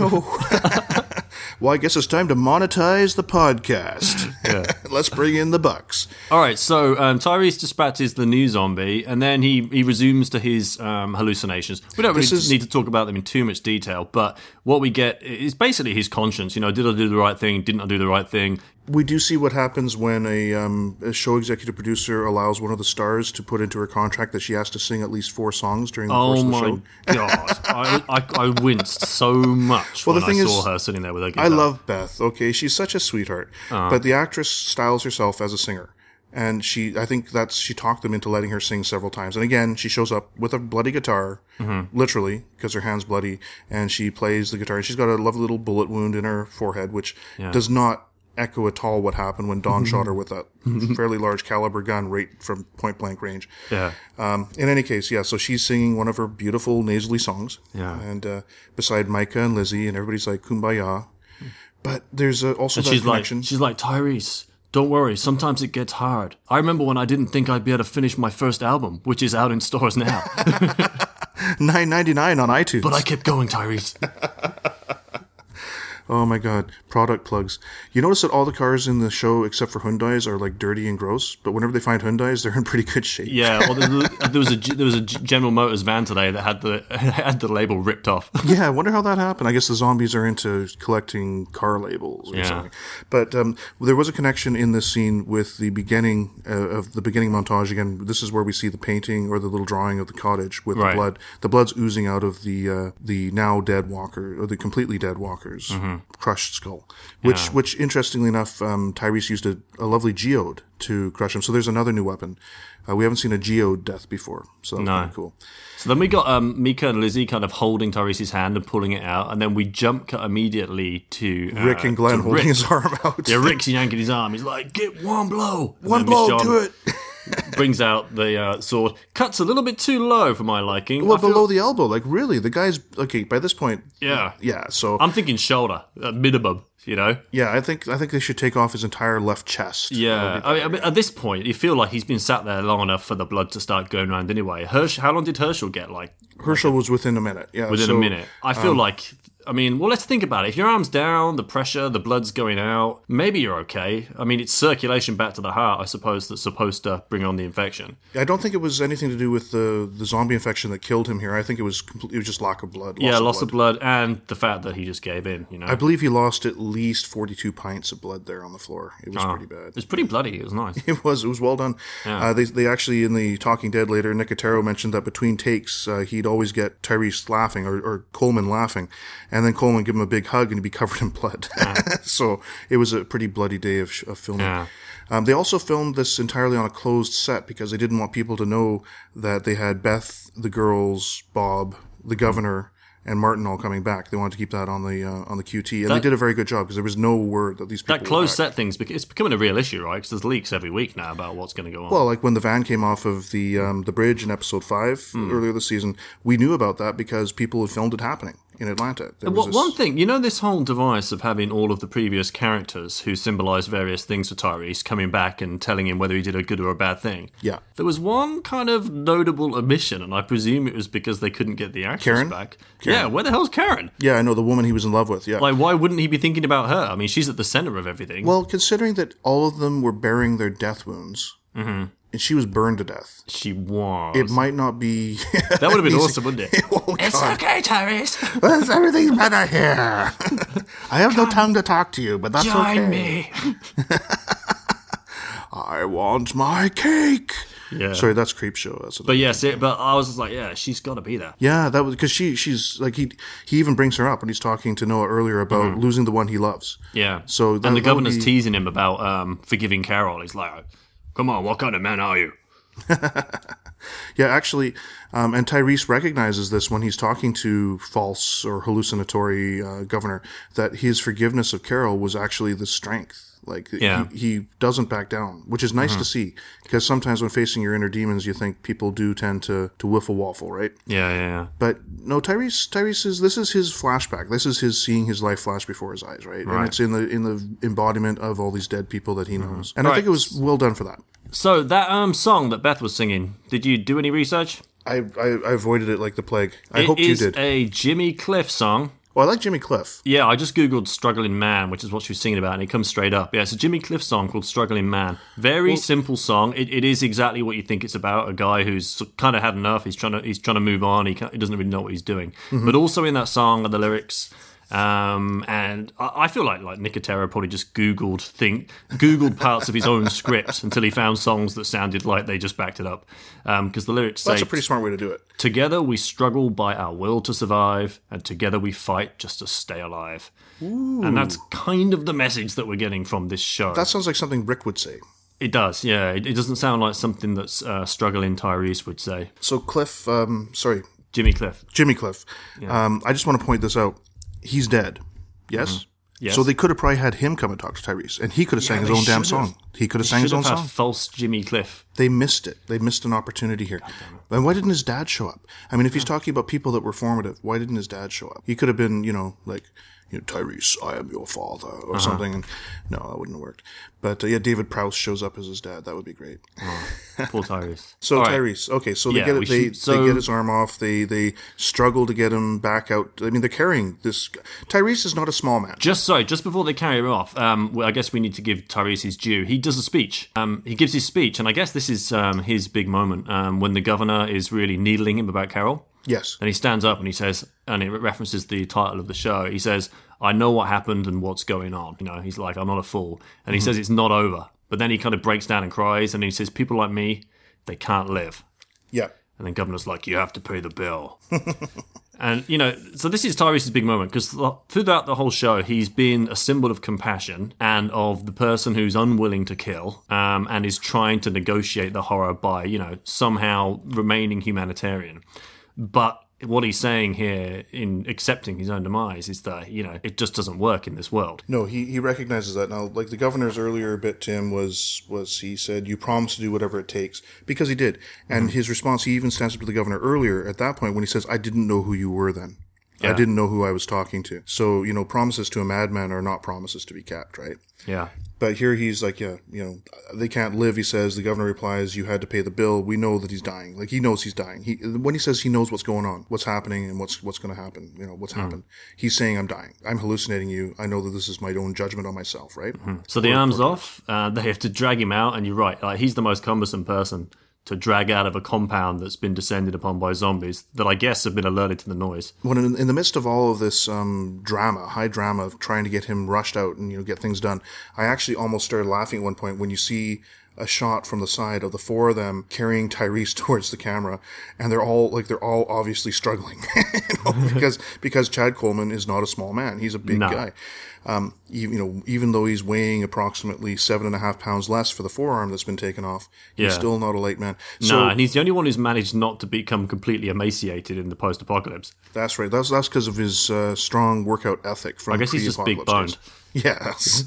S1: no. Well, I guess it's time to monetize the podcast.
S2: Yeah.
S1: Let's bring in the bucks.
S2: All right, so um, Tyrese dispatches the new zombie, and then he, he resumes to his um, hallucinations. We don't really is... need to talk about them in too much detail, but what we get is basically his conscience. You know, did I do the right thing? Didn't I do the right thing?
S1: We do see what happens when a, um, a show executive producer allows one of the stars to put into her contract that she has to sing at least four songs during the
S2: oh
S1: course of the show.
S2: Oh my God. I, I, I winced so much well, when the thing I saw is, her sitting there with her guitar.
S1: I love Beth, okay? She's such a sweetheart. Uh-huh. But the actress styles herself as a singer. And she, I think that's, she talked them into letting her sing several times. And again, she shows up with a bloody guitar, mm-hmm. literally, because her hand's bloody, and she plays the guitar. And she's got a lovely little bullet wound in her forehead, which yeah. does not echo at all what happened when Dawn shot her with that fairly large caliber gun right from point blank range.
S2: Yeah.
S1: Um, in any case, yeah, so she's singing one of her beautiful nasally songs.
S2: Yeah.
S1: And uh, beside Micah and Lizzie, and everybody's like, kumbaya. But there's uh, also
S2: And
S1: that
S2: she's
S1: connection.
S2: like, she's like, Tyrese, don't worry, sometimes it gets hard. I remember when I didn't think I'd be able to finish my first album, which is out in stores now.
S1: nine ninety-nine on iTunes.
S2: But I kept going, Tyrese.
S1: Oh my god, product plugs. You notice that all the cars in the show, except for Hyundais, are like dirty and gross, but whenever they find Hyundais, they're in pretty good shape.
S2: Yeah, well, there, there was a there was a General Motors van today that had the had the label ripped off.
S1: Yeah, I wonder how that happened. I guess the zombies are into collecting car labels or
S2: Yeah.
S1: something. But um, there was a connection in this scene with the beginning uh, of the beginning montage. Again, this is where we see the painting or the little drawing of the cottage with
S2: Right.
S1: the blood. The blood's oozing out of the uh, the now dead walker, or the completely dead walker's
S2: Mm-hmm.
S1: crushed skull. Which,
S2: Yeah.
S1: which interestingly enough, um, Tyrese used a, a lovely geode to crush him. So there's another new weapon. Uh, we haven't seen a geode death before, so that's
S2: No.
S1: kind of cool.
S2: So then we got um, Mika and Lizzie kind of holding Tyrese's hand and pulling it out, and then we jump cut immediately to uh,
S1: Rick and Glenn
S2: to
S1: holding
S2: Rick.
S1: his arm out.
S2: Yeah, Rick's yanking his arm. He's like, "Get one blow, And
S1: One
S2: then Miss
S1: blow,
S2: John
S1: do it.
S2: brings out the uh, sword, cuts a little bit too low for my liking.
S1: Well,
S2: I feel-
S1: below the elbow. Like, really, the guy's okay. By this point,
S2: Yeah.
S1: yeah. So,
S2: I'm thinking shoulder, uh, minimum. You know.
S1: yeah, I think I think they should take off his entire left chest.
S2: Yeah, I mean, I mean, at this point, you feel like he's been sat there long enough for the blood to start going around anyway. Hersh, how long did Herschel get? Like
S1: Herschel was within a minute. Yeah,
S2: within
S1: so,
S2: a minute. I feel like, I mean, well, let's think about it. If your arm's down, the pressure, the blood's going out, maybe you're okay. I mean, it's circulation back to the heart, I suppose, that's supposed to bring on the infection.
S1: I don't think it was anything to do with the the zombie infection that killed him here. I think it was complete, it was just lack of blood. Loss
S2: yeah,
S1: of
S2: loss
S1: blood.
S2: of blood and the fact that he just gave in. You know,
S1: I believe he lost at least forty-two pints of blood there on the floor. It was pretty bad.
S2: it was pretty bloody. It was nice.
S1: It was. It was well done. Uh, they they actually in the Talking Dead later, Nicotero mentioned that between takes, uh, he'd always get Tyrese laughing or, or Coleman laughing, and then Coleman give him a big hug and he'd be covered in blood. So it was a pretty bloody day of, of filming.
S2: Yeah.
S1: Um, they also filmed this entirely on a closed set because they didn't want people to know that they had Beth, the girls, Bob, the governor, and Martin all coming back. They wanted to keep that on the uh, on the Q T, and
S2: That-
S1: they did a very good job because there was no word that these people
S2: That
S1: were
S2: closed
S1: back.
S2: set thing's bec- it's becoming a real issue, right? Because there's leaks every week now about what's going to go on.
S1: Well, like when the van came off of the um, the bridge in episode five
S2: Hmm.
S1: earlier this season, we knew about that because people had filmed it happening in Atlanta. There was
S2: Well,
S1: this-
S2: one thing, you know, this whole device of having all of the previous characters who symbolize various things for Tyrese coming back and telling him whether he did a good or a bad thing.
S1: Yeah.
S2: There was one kind of notable omission, and I presume it was because they couldn't get the actress
S1: Karen?
S2: back. Yeah, where the hell's Karen?
S1: Yeah, I know, the woman he was in love with, yeah.
S2: Like, why wouldn't he be thinking about her? I mean, she's at the center of everything.
S1: Well, considering that all of them were bearing their death wounds,
S2: Mm-hmm.
S1: and she was burned to death,
S2: she was.
S1: it might not be...
S2: that would have been awesome, wouldn't it?
S1: Oh,
S2: It's
S1: God.
S2: okay, Tyrese.
S1: Well, everything's better here. I have no tongue to talk to you, but that's okay.
S2: Join me.
S1: I want my cake.
S2: Yeah.
S1: Sorry, that's Creepshow. That's what
S2: But yes, it, but I was just like, yeah, she's got to be there.
S1: Yeah, that was because she she's like he he even brings her up when he's talking to Noah earlier about losing the one he loves.
S2: Yeah.
S1: So that-
S2: and the
S1: that would
S2: governor's
S1: be-
S2: teasing him about um, forgiving Carol. He's like, "Come on, what kind of man are you?"
S1: Yeah, actually, um, and Tyrese recognizes this when he's talking to false or hallucinatory uh, governor that his forgiveness of Carol was actually the strength. Like
S2: Yeah.
S1: he, he doesn't back down, which is nice to see because sometimes when facing your inner demons, you think people do tend to to whiffle waffle, right?
S2: Yeah, yeah, yeah.
S1: But no, Tyrese. Tyrese is this is his flashback. This is his seeing his life flash before his eyes, right? And
S2: Right.
S1: it's in the in the embodiment of all these dead people that he knows. And I
S2: Right.
S1: think it was well done for that.
S2: So that um song that Beth was singing, did you do any research?
S1: I I, I avoided it like the plague. I
S2: It
S1: hoped you
S2: is
S1: did.
S2: a Jimmy Cliff song.
S1: Well, I like Jimmy Cliff.
S2: Yeah, I just googled "Struggling Man," which is what she was singing about, and it comes straight up. Yeah, it's a Jimmy Cliff song called "Struggling Man." Very simple song. It, it is exactly what you think it's about. A guy who's kind of had enough. He's trying to he's trying to move on. He can't, he doesn't really know what he's doing. But also in that song are the lyrics. Um, and I, I feel like like Nicotero probably just googled think googled parts of his own script until he found songs that sounded like they just backed it up. Because the lyrics
S1: That's
S2: say,
S1: a pretty smart way to do it.
S2: "Together we struggle by our will to survive, and together we fight just to stay alive." And that's kind of the message that we're getting from this show.
S1: That sounds like something Rick would say.
S2: It does, yeah. It, it doesn't sound like something that's uh, struggling Tyrese would say.
S1: So Cliff, um, sorry,
S2: Jimmy Cliff.
S1: Jimmy Cliff. Um, I just want to point this out. He's dead. Yes?
S2: Yes.
S1: So they could have probably had him come and talk to Tyrese, and he could have sang
S2: Yeah,
S1: his
S2: they
S1: own damn
S2: should have.
S1: song. He could have
S2: They
S1: sang his
S2: should
S1: own
S2: have had
S1: song.
S2: false Jimmy Cliff.
S1: They missed it. They missed an opportunity here. And why didn't his dad show up? I mean, if he's talking about people that were formative, why didn't his dad show up? He could have been, you know, like, you know, Tyrese, I am your father, or
S2: Uh-huh.
S1: something. And no, that wouldn't have worked. But uh, yeah, David Prowse shows up as his dad. That would be great.
S2: Oh, poor Tyrese.
S1: So
S2: All right.
S1: Tyrese, okay, so they
S2: Yeah,
S1: get
S2: we
S1: it. They,
S2: should- so-
S1: they get his arm off. They they struggle to get him back out. I mean, they're carrying this. Tyrese is not a small man.
S2: Just sorry, just before they carry him off, um, well, I guess we need to give Tyrese his due. He does a speech. Um, he gives his speech, and I guess this is um, his big moment um, when the governor is really needling him about Carol.
S1: Yes.
S2: And he stands up and he says, and it references the title of the show. He says, "I know what happened and what's going on." You know, he's like, "I'm not a fool," and he says it's not over. But then he kind of breaks down and cries, and he says, "People like me, they can't live."
S1: Yeah.
S2: And then governor's like, "You have to pay the bill." And, you know, so this is Tyrese's big moment because throughout the whole show, he's been a symbol of compassion and of the person who's unwilling to kill um, and is trying to negotiate the horror by, you know, somehow remaining humanitarian. But what he's saying here in accepting his own demise is that, you know, it just doesn't work in this world.
S1: No, he, he recognizes that. Now, like the governor's earlier bit to him was, was he said, you promise to do whatever it takes, because he did. And mm-hmm. his response, he even stands up to the governor earlier at that point when he says, I didn't know who you were then. Yeah. I didn't know who I was talking to. So, you know, promises to a madman are not promises to be kept, right?
S2: Yeah.
S1: But here he's like, yeah, you know, they can't live, he says. The governor replies, you had to pay the bill. We know that he's dying. Like, he knows he's dying. He, when he says he knows what's going on, what's happening and what's what's going to happen, you know, what's mm. happened. He's saying, I'm dying. I'm hallucinating you. I know that this is my own judgment on myself, right?
S2: Mm-hmm. So the arm's off. Uh, they have to drag him out. And you're right. Like, he's the most cumbersome person to drag out of a compound that's been descended upon by zombies that I guess have been alerted to the noise.
S1: When in, in the midst of all of this um, drama, high drama of trying to get him rushed out and, you know, get things done, I actually almost started laughing at one point when you see a shot from the side of the four of them carrying Tyrese towards the camera, and they're all like they're all obviously struggling, you know, because because Chad Coleman is not a small man; he's a big
S2: no.
S1: guy. Um, you, you know, even though he's weighing approximately seven and a half pounds less for the forearm that's been taken off, he's yeah. still not a light man.
S2: So, no, and he's the only one who's managed not to become completely emaciated in the post-apocalypse.
S1: That's right. That's that's because of his uh, strong workout ethic. From
S2: I guess he's just big boned.
S1: Yes.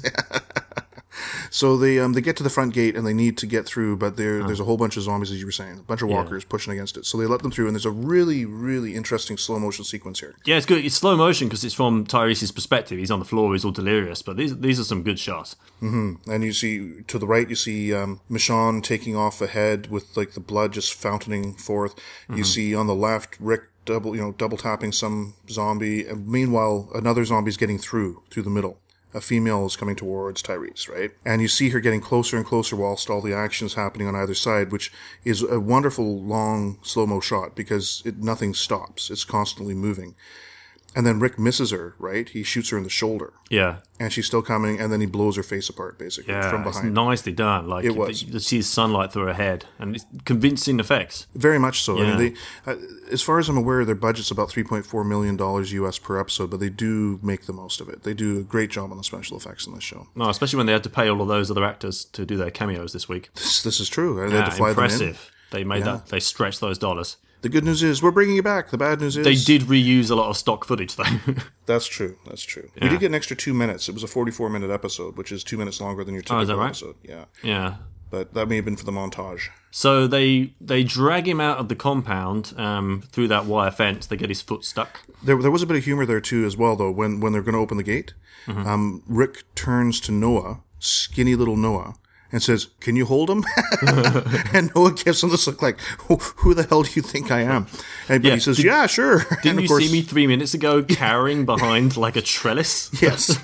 S1: So they um they get to the front gate and they need to get through, but there oh. there's a whole bunch of zombies, as you were saying, a bunch of walkers yeah. pushing against it. So they let them through, and there's a really really interesting slow motion sequence here.
S2: Yeah, it's good. It's slow motion because it's from Tyrese's perspective. He's on the floor, he's all delirious, but these these are some good shots.
S1: Mm-hmm. And you see to the right, you see um, Michonne taking off ahead with like the blood just fountaining forth. Mm-hmm. You see on the left Rick double you know double tapping some zombie, and meanwhile another zombie's getting through through the middle. A female is coming towards Tyrese, right? And you see her getting closer and closer whilst all the action is happening on either side, which is a wonderful, long, slow-mo shot because it, nothing stops. It's constantly moving. And then Rick misses her, right? He shoots her in the shoulder.
S2: Yeah.
S1: And she's still coming, and then he blows her face apart, basically,
S2: yeah,
S1: from behind.
S2: It's nicely done. Like,
S1: it was.
S2: You see sunlight through her head, and it's convincing effects.
S1: Very much so.
S2: Yeah.
S1: I mean, they, uh, as far as I'm aware, their budget's about three point four million dollars U S per episode, but they do make the most of it. They do a great job on the special effects in this show.
S2: No, especially when they had to pay all of those other actors to do their cameos this week.
S1: This, this is true. They
S2: yeah,
S1: had to fly
S2: impressive.
S1: them in.
S2: They made yeah. that. They stretched those dollars.
S1: The good news is we're bringing you back. The bad news is
S2: they did reuse a lot of stock footage, though.
S1: That's true. That's true. Yeah. We did get an extra two minutes. It was a forty-four minute episode, which is two minutes longer than your typical
S2: oh, is that right?
S1: episode. Yeah.
S2: Yeah.
S1: But that may have been for the montage.
S2: So they they drag him out of the compound um, through that wire fence. They get his foot stuck.
S1: There, there was a bit of humor there too, as well, though. When when they're going to open the gate, mm-hmm. um, Rick turns to Noah, skinny little Noah, and says, "Can you hold him?" And Noah gives him this look like, "Who, who the hell do you think I am?" And but yeah, he says, did, "Yeah, sure."
S2: Didn't
S1: and of
S2: you
S1: course,
S2: see me three minutes ago carrying behind like a trellis?
S1: Yes.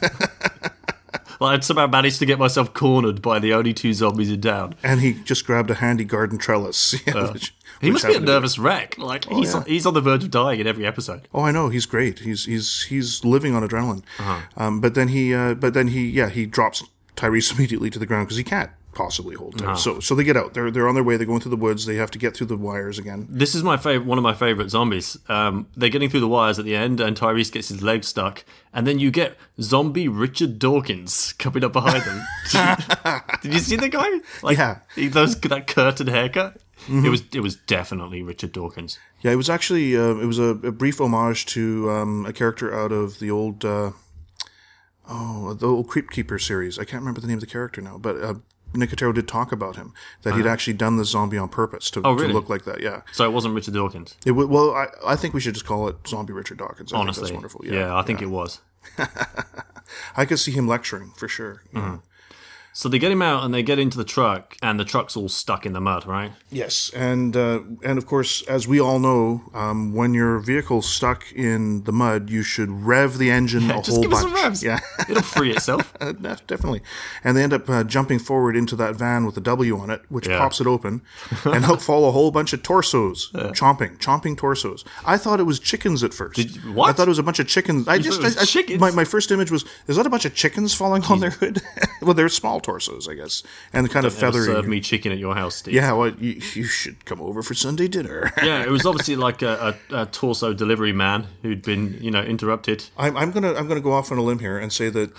S2: Well, I'd somehow managed to get myself cornered by the only two zombies in town.
S1: And he just grabbed a handy garden trellis. Yeah,
S2: uh,
S1: which,
S2: he
S1: which
S2: must be a nervous be. wreck. Like oh, he's yeah. he's on the verge of dying in every episode.
S1: Oh, I know. He's great. He's he's he's living on adrenaline.
S2: Uh-huh.
S1: Um, but then he uh, but then he yeah he drops Tyrese immediately to the ground because he can't possibly hold Tyrese. No. So so they get out. They're they're on their way. They're going through the woods. They have to get through the wires again.
S2: This is my favorite. One of my favorite zombies. Um, they're getting through the wires at the end, and Tyrese gets his leg stuck. And then you get zombie Richard Dawkins coming up behind them. Did you see the guy? Like,
S1: yeah,
S2: he, those that curtain haircut. Mm-hmm. It was it was definitely Richard Dawkins.
S1: Yeah, it was actually uh, it was a, a brief homage to um, a character out of the old. Uh, oh, the old Creep Keeper series. I can't remember the name of the character now, but uh, Nicotero did talk about him, that he'd actually done the zombie on purpose to,
S2: Oh, really?
S1: to look like that. Yeah.
S2: So it wasn't Richard Dawkins.
S1: It w- well, I, I think we should just call it Zombie Richard Dawkins. I
S2: Honestly,
S1: think that's wonderful.
S2: yeah,
S1: Yeah,
S2: I think it was.
S1: I could see him lecturing for sure.
S2: Mm-hmm. So they get him out and they get into the truck, and the truck's all stuck in the mud, right?
S1: Yes, and uh, and of course, as we all know, um, when your vehicle's stuck in the mud, you should rev the engine
S2: Yeah,
S1: a
S2: just
S1: whole
S2: give
S1: bunch.
S2: it some revs.
S1: Yeah,
S2: It'll free itself.
S1: Uh, no, definitely. And they end up uh, jumping forward into that van with the W on it, which
S2: Yeah.
S1: pops it open, and out fall a whole bunch of torsos, chomping, chomping torsos. I thought it was chickens at first.
S2: Did you- what?
S1: I thought it was a bunch of chickens. I just,
S2: thought it was
S1: I, I,
S2: chickens?
S1: My, my first image was, is that a bunch of chickens falling on their hood? Well, they're small torsos, I guess, and kind of
S2: Never
S1: feathery.
S2: serve me chicken at your house, Steve.
S1: Yeah, well, you, you should come over for Sunday dinner.
S2: Yeah, it was obviously like a, a, a torso delivery man who'd been, you know, interrupted.
S1: I'm, I'm gonna I'm gonna go off on a limb here and say that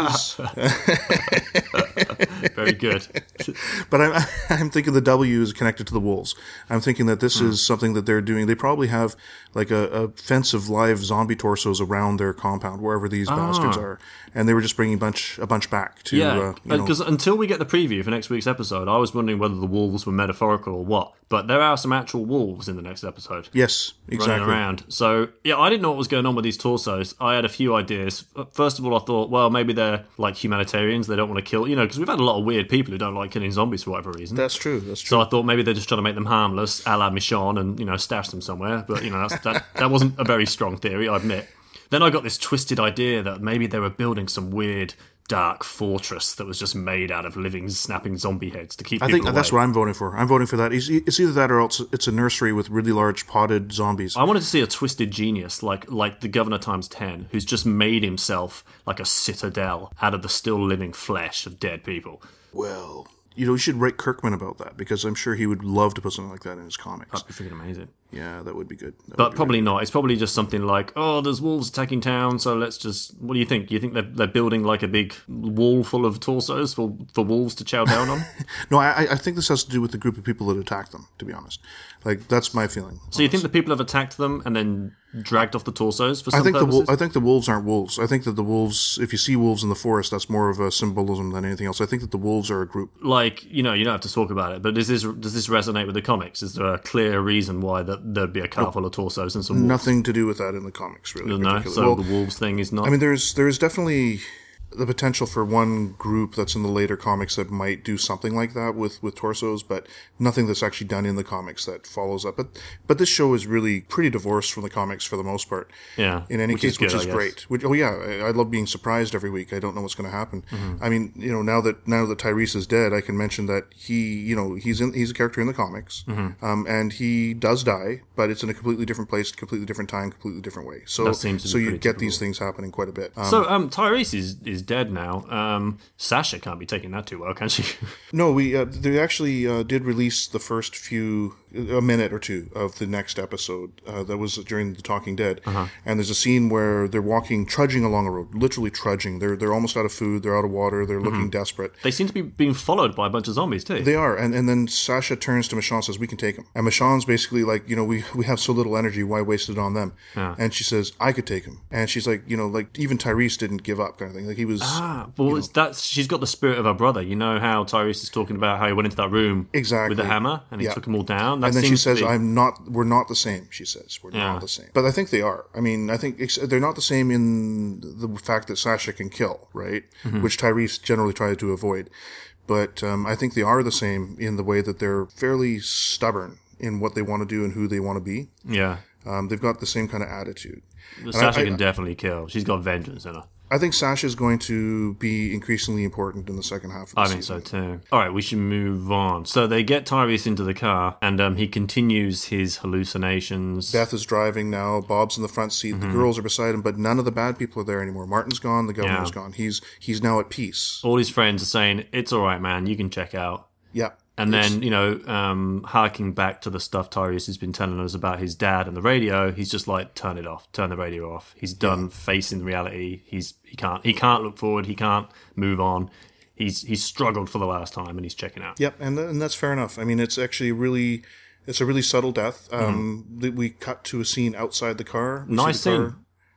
S1: this is.
S2: Very good.
S1: But I'm I'm thinking the W is connected to the wolves. I'm thinking that this mm. is something that they're doing. They probably have like a, a fence of live zombie torsos around their compound, wherever these oh. bastards are, and they were just bringing a bunch a bunch back to.
S2: Yeah, because uh, until we get the preview for next week's episode, I was wondering whether the wolves were metaphorical or what. But there are some actual wolves in the next episode.
S1: Yes, exactly.
S2: Running around. So, yeah, I didn't know what was going on with these torsos. I had a few ideas. First of all, I thought, well, maybe they're like humanitarians. They don't want to kill, you know, because we've had a lot of weird people who don't like killing zombies for whatever reason.
S1: That's true. That's true.
S2: So I thought maybe they're just trying to make them harmless, a la Michonne, and, you know, stash them somewhere. But, you know, that's, that, that wasn't a very strong theory, I admit. Then I got this twisted idea that maybe they were building some weird dark fortress that was just made out of living, snapping zombie heads to keep
S1: I
S2: people
S1: think
S2: away.
S1: That's what I'm voting for. I'm voting for that. It's, it's either that or else it's a nursery with really large potted zombies.
S2: I wanted to see a twisted genius like like the Governor times ten, who's just made himself like a citadel out of the still living flesh of dead people.
S1: Well, you know, you should write Kirkman about that, because I'm sure he would love to put something like that in his comics.
S2: That'd be freaking amazing.
S1: Yeah, that would be good. That
S2: But
S1: be
S2: probably
S1: good.
S2: not. It's probably just something like, oh, there's wolves attacking town, so let's just... What do you think? Do you think they're, they're building like a big wall full of torsos for, for wolves to chow down on?
S1: No, I, I think this has to do with the group of people that attacked them, to be honest. Like, that's my feeling.
S2: So you think the people have attacked them and then dragged off the torsos for some
S1: I think
S2: purposes?
S1: the wol- I think the wolves aren't wolves. I think that the wolves, if you see wolves in the forest, that's more of a symbolism than anything else. I think that the wolves are a group.
S2: Like, you know, you don't have to talk about it, but does this does this resonate with the comics? Is there a clear reason why that there'd be a car full of torsos and some wolves?
S1: Nothing to do with that in the comics, really.
S2: No,
S1: particularly.
S2: so
S1: Well,
S2: the wolves thing is not...
S1: I mean, there's there's definitely the potential for one group that's in the later comics that might do something like that with, with torsos, but nothing that's actually done in the comics that follows up. But but this show is really pretty divorced from the comics for the most part.
S2: Yeah,
S1: In any
S2: which
S1: case,
S2: is good,
S1: which
S2: I
S1: is
S2: guess.
S1: great. Which, oh yeah, I, I love being surprised every week. I don't know what's going to happen.
S2: Mm-hmm.
S1: I mean, you know, now that now that Tyrese is dead, I can mention that he, you know, he's in he's a character in the comics,
S2: Mm-hmm.
S1: um, and he does die, but it's in a completely different place, completely different time, completely different way. So
S2: That seems to be
S1: so you
S2: pretty
S1: get these
S2: typical.
S1: things happening quite a bit. Um,
S2: So um, Tyrese is, is dead now. Um, Sasha can't be taking that too well, can she?
S1: No, we uh, they actually uh, did release the first few a minute or two of the next episode. Uh, that was during the Talking Dead,
S2: Uh-huh.
S1: and there's a scene where they're walking, trudging along a road, literally trudging. They're they're almost out of food. They're out of water. They're looking desperate.
S2: They seem to be being followed by a bunch of zombies too.
S1: They are, and and then Sasha turns to Michonne and says, "We can take him." And Michonne's basically like, you know, we we have so little energy. Why waste it on them?
S2: Yeah.
S1: And she says, "I could take him." And she's like, you know, like even Tyrese didn't give up, kind of thing. Like he was.
S2: Ah, well, it's, that's she's got the spirit of her brother. You know how Tyrese is talking about how he went into that room
S1: Exactly.
S2: with the hammer and he
S1: Yeah.
S2: took them all down. That
S1: And then she
S2: seems to
S1: says,
S2: be-
S1: "I'm not. We're not the same." She says, "We're
S2: Yeah.
S1: not the same." But I think they are. I mean, I think ex- they're not the same in the fact that Sasha can kill, right?
S2: Mm-hmm.
S1: Which Tyrese generally tried to avoid. But um, I think they are the same in the way that they're fairly stubborn in what they want to do and who they want to be.
S2: yeah.
S1: Um, they've got the same kind of attitude.
S2: Sasha
S1: I-
S2: can definitely kill. She's got vengeance in her.
S1: I think Sasha is going to be increasingly important in the second half of the
S2: I think
S1: season.
S2: so too. All right, we should move on. So they get Tyrese into the car, and um, he continues his hallucinations.
S1: Beth is driving now. Bob's in the front seat.
S2: Mm-hmm.
S1: The girls are beside him, but none of the bad people are there anymore. Martin's gone. The governor's
S2: Yeah.
S1: gone. He's he's now at peace.
S2: All his friends are saying, "It's all right, man. You can check out."
S1: Yeah.
S2: And then, you know, um, harking back to the stuff Tyrese has been telling us about his dad and the radio, he's just like, turn it off, turn the radio off. He's done facing reality. He's he can't he can't look forward. He can't move on. He's he's struggled for the last time, and he's checking out.
S1: Yep, and and that's fair enough. I mean, it's actually really, it's a really subtle death. Um, th- we cut to a scene outside the car. We
S2: Mm-hmm. Nice
S1: see the
S2: scene.
S1: car.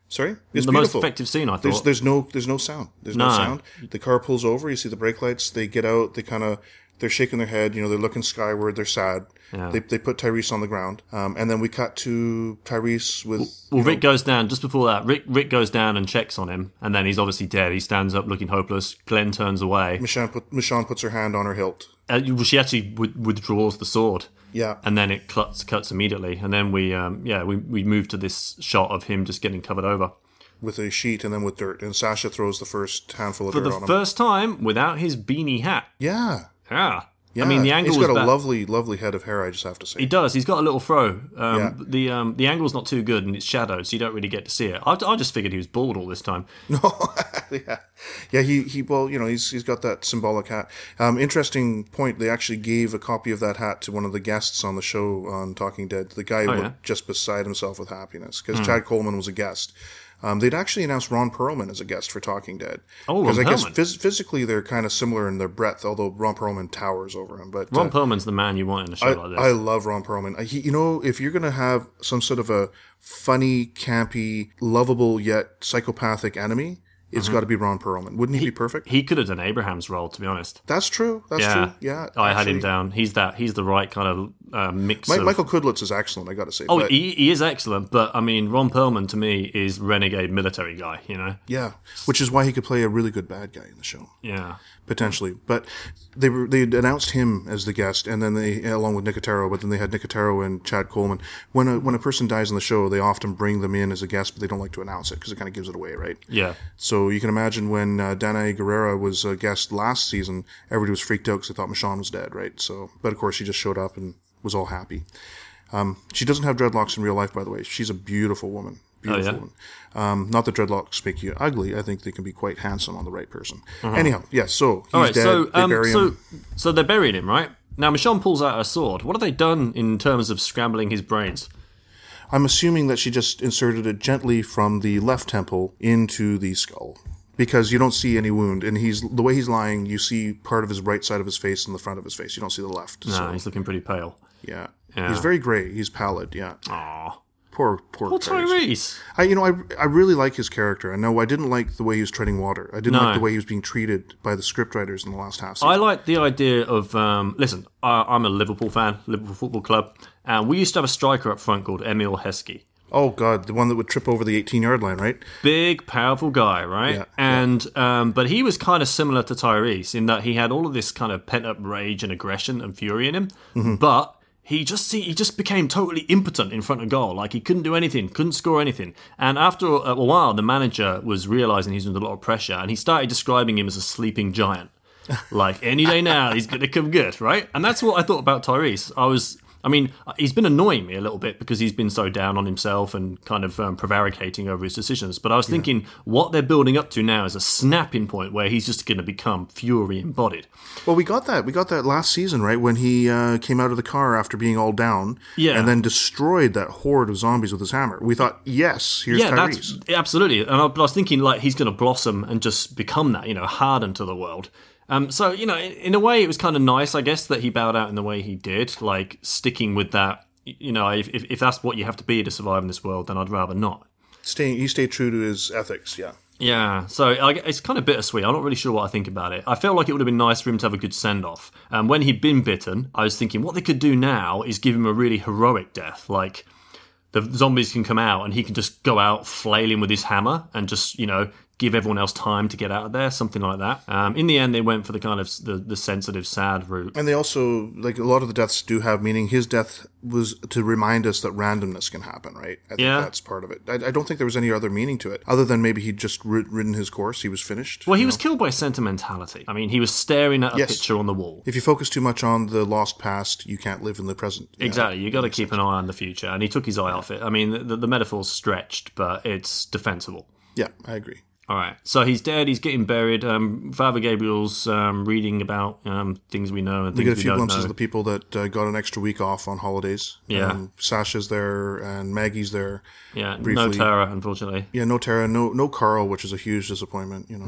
S1: Sorry, it's
S2: the
S1: beautiful.
S2: most effective scene, I thought.
S1: There's, there's no, there's no sound. There's no.
S2: No.
S1: sound. The car pulls over. You see the brake lights. They get out. They kind of, they're shaking their head. You know, they're looking skyward. They're sad.
S2: Yeah.
S1: They they put Tyrese on the ground, um, and then we cut to Tyrese with.
S2: Well,
S1: you know,
S2: Rick goes down just before that. Rick Rick goes down and checks on him, and then he's obviously dead. He stands up, looking hopeless. Glenn turns away.
S1: Michonne, put, Michonne puts her hand on her hilt.
S2: Uh, she actually w- withdraws the sword.
S1: Yeah,
S2: and then it cuts cuts immediately, and then we um, yeah we we move to this shot of him just getting covered over
S1: with a sheet and then with dirt, and Sasha throws the first handful of
S2: for
S1: dirt
S2: the
S1: on him.
S2: first time without his beanie hat.
S1: Yeah,
S2: Yeah.
S1: yeah.
S2: I mean, the angle
S1: he's
S2: was
S1: got a
S2: bad.
S1: lovely, lovely head of hair. I just have to say.
S2: He does. He's got a little fro. Um,
S1: Yeah.
S2: The um, the angle's not too good, and it's shadowed, so you don't really get to see it. I, I just figured he was bald all this time.
S1: No, yeah, yeah. He he. Well, you know, he's he's got that symbolic hat. Um, interesting point. They actually gave a copy of that hat to one of the guests on the show on Talking Dead. The guy who
S2: Oh,
S1: looked
S2: yeah?
S1: just beside himself with happiness because
S2: Hmm.
S1: Chad Coleman was a guest. Um, they'd actually announced Ron Perlman as a guest for Talking Dead.
S2: Oh,
S1: because I
S2: Ron
S1: guess
S2: Perlman.
S1: phys- physically they're kind of similar in their breadth, although Ron Perlman towers over him. But
S2: Ron
S1: uh,
S2: Perlman's the man you want in a show
S1: I,
S2: like this.
S1: I love Ron Perlman. I- He, you know, if you're going to have some sort of a funny, campy, lovable yet psychopathic enemy, it's got to be Ron Perlman. Wouldn't he, be perfect?
S2: he could have done Abraham's role, to be honest.
S1: That's true. That's
S2: Yeah,
S1: true. Yeah,
S2: I had him
S1: actually.
S2: down. He's that. He's the right kind of uh, mix
S1: Mi-
S2: of.
S1: Michael Kudlitz is excellent, I got to say.
S2: Oh,
S1: but,
S2: he, he is excellent, but I mean, Ron Perlman to me is renegade military guy. You know.
S1: yeah, which is why he could play a really good bad guy in the show.
S2: Yeah.
S1: Potentially, but they were they announced him as the guest, and then they along with Nicotero, but then they had Nicotero and Chad Coleman. When a when a person dies on the show, they often bring them in as a guest, but they don't like to announce it because it kind of gives it away, right?
S2: Yeah.
S1: So you can imagine when uh, Danae Guerrera was a guest last season, everybody was freaked out because they thought Michonne was dead, right? So, but of course she just showed up and was all happy. Um, she doesn't have dreadlocks in real life, by the way. She's a beautiful woman. Beautiful
S2: Oh, yeah?
S1: woman. Um, not that dreadlocks make you ugly. I think they can be quite handsome on the right person.
S2: Uh-huh.
S1: Anyhow, yes. so he's
S2: All right.
S1: dead.
S2: So,
S1: they
S2: um,
S1: bury
S2: so,
S1: him.
S2: so they buried him, right? Now Michonne pulls out her sword. What have they done in terms of scrambling his brains?
S1: I'm assuming that she just inserted it gently from the left temple into the skull. Because you don't see any wound, and he's the way he's lying, you see part of his right side of his face and the front of his face. You don't see the left.
S2: No,
S1: so,
S2: he's looking pretty pale.
S1: yeah.
S2: Yeah.
S1: He's very grey. He's pallid, yeah.
S2: Aw.
S1: Poor, poor,
S2: Poor
S1: Tyrese.
S2: Tyrese.
S1: I, you know, I, I really like his character. I know I didn't like the way he was treading water. I didn't
S2: No.
S1: like the way he was being treated by the scriptwriters in the last half season.
S2: I like the idea of um, listen. I, I'm a Liverpool fan, Liverpool Football Club, and we used to have a striker up front called Emil Heskey.
S1: Oh, God, the one that would trip over the eighteen-yard line, right?
S2: Big, powerful guy, right?
S1: Yeah,
S2: and um, but he was kind of similar to Tyrese in that he had all of this kind of pent up rage and aggression and fury in him,
S1: Mm-hmm.
S2: but he just he just became totally impotent in front of goal. Like he couldn't do anything, couldn't score anything. And after a while, the manager was realizing he's under a lot of pressure, and he started describing him as a sleeping giant. Like any day now, he's going to come good, right? And that's what I thought about Tyrese. I was. I mean, he's been annoying me a little bit because he's been so down on himself and kind of um, prevaricating over his decisions. But I was thinking what they're building up to now is a snapping point where he's just going to become fury embodied.
S1: Well, we got that. We got that last season, right? When he uh, came out of the car after being all down
S2: Yeah.
S1: and then destroyed that horde of zombies with his hammer. We thought, yes, here's
S2: Yeah,
S1: Tyrese.
S2: that's absolutely. And I, but I was thinking like he's going to blossom and just become that, you know, harden to the world. Um, so, you know, in, in a way, it was kind of nice, I guess, that he bowed out in the way he did, like sticking with that. You know, if, if if that's what you have to be to survive in this world, then I'd rather not.
S1: Staying, he stayed true to his ethics, yeah.
S2: Yeah, so I, it's kind of bittersweet. I'm not really sure what I think about it. I felt like it would have been nice for him to have a good send-off. Um, when he'd been bitten, I was thinking what they could do now is give him a really heroic death, like the zombies can come out and he can just go out flailing with his hammer and just, you know, give everyone else time to get out of there, something like that. Um, in the end, they went for the kind of the, the sensitive, sad route.
S1: And they also, like, a lot of the deaths do have meaning. His death was to remind us that randomness can happen, right? I think
S2: Yeah.
S1: that's part of it. I, I don't think there was any other meaning to it, other than maybe he'd just rid- ridden his course. He was finished.
S2: Well, he
S1: you
S2: was
S1: know?
S2: killed by sentimentality. I mean, he was staring at a
S1: Yes.
S2: picture on the wall.
S1: If you focus too much on the lost past, you can't live in the present. Yeah.
S2: Exactly, you got to keep an eye on the future, and he took his eye off it. I mean, the, the metaphor's stretched, but it's defensible.
S1: Yeah, I agree.
S2: All right, so he's dead. He's getting buried. Um, Father Gabriel's um, reading about um, things we know and
S1: We
S2: things
S1: get a
S2: we
S1: few
S2: don't
S1: glimpses
S2: know.
S1: of the people that uh, got an extra week off on holidays.
S2: Yeah.
S1: Um, Sasha's there and Maggie's there.
S2: Yeah, no
S1: briefly.
S2: Tara, unfortunately.
S1: Yeah, no Tara, no no Carl, which is a huge disappointment. You know,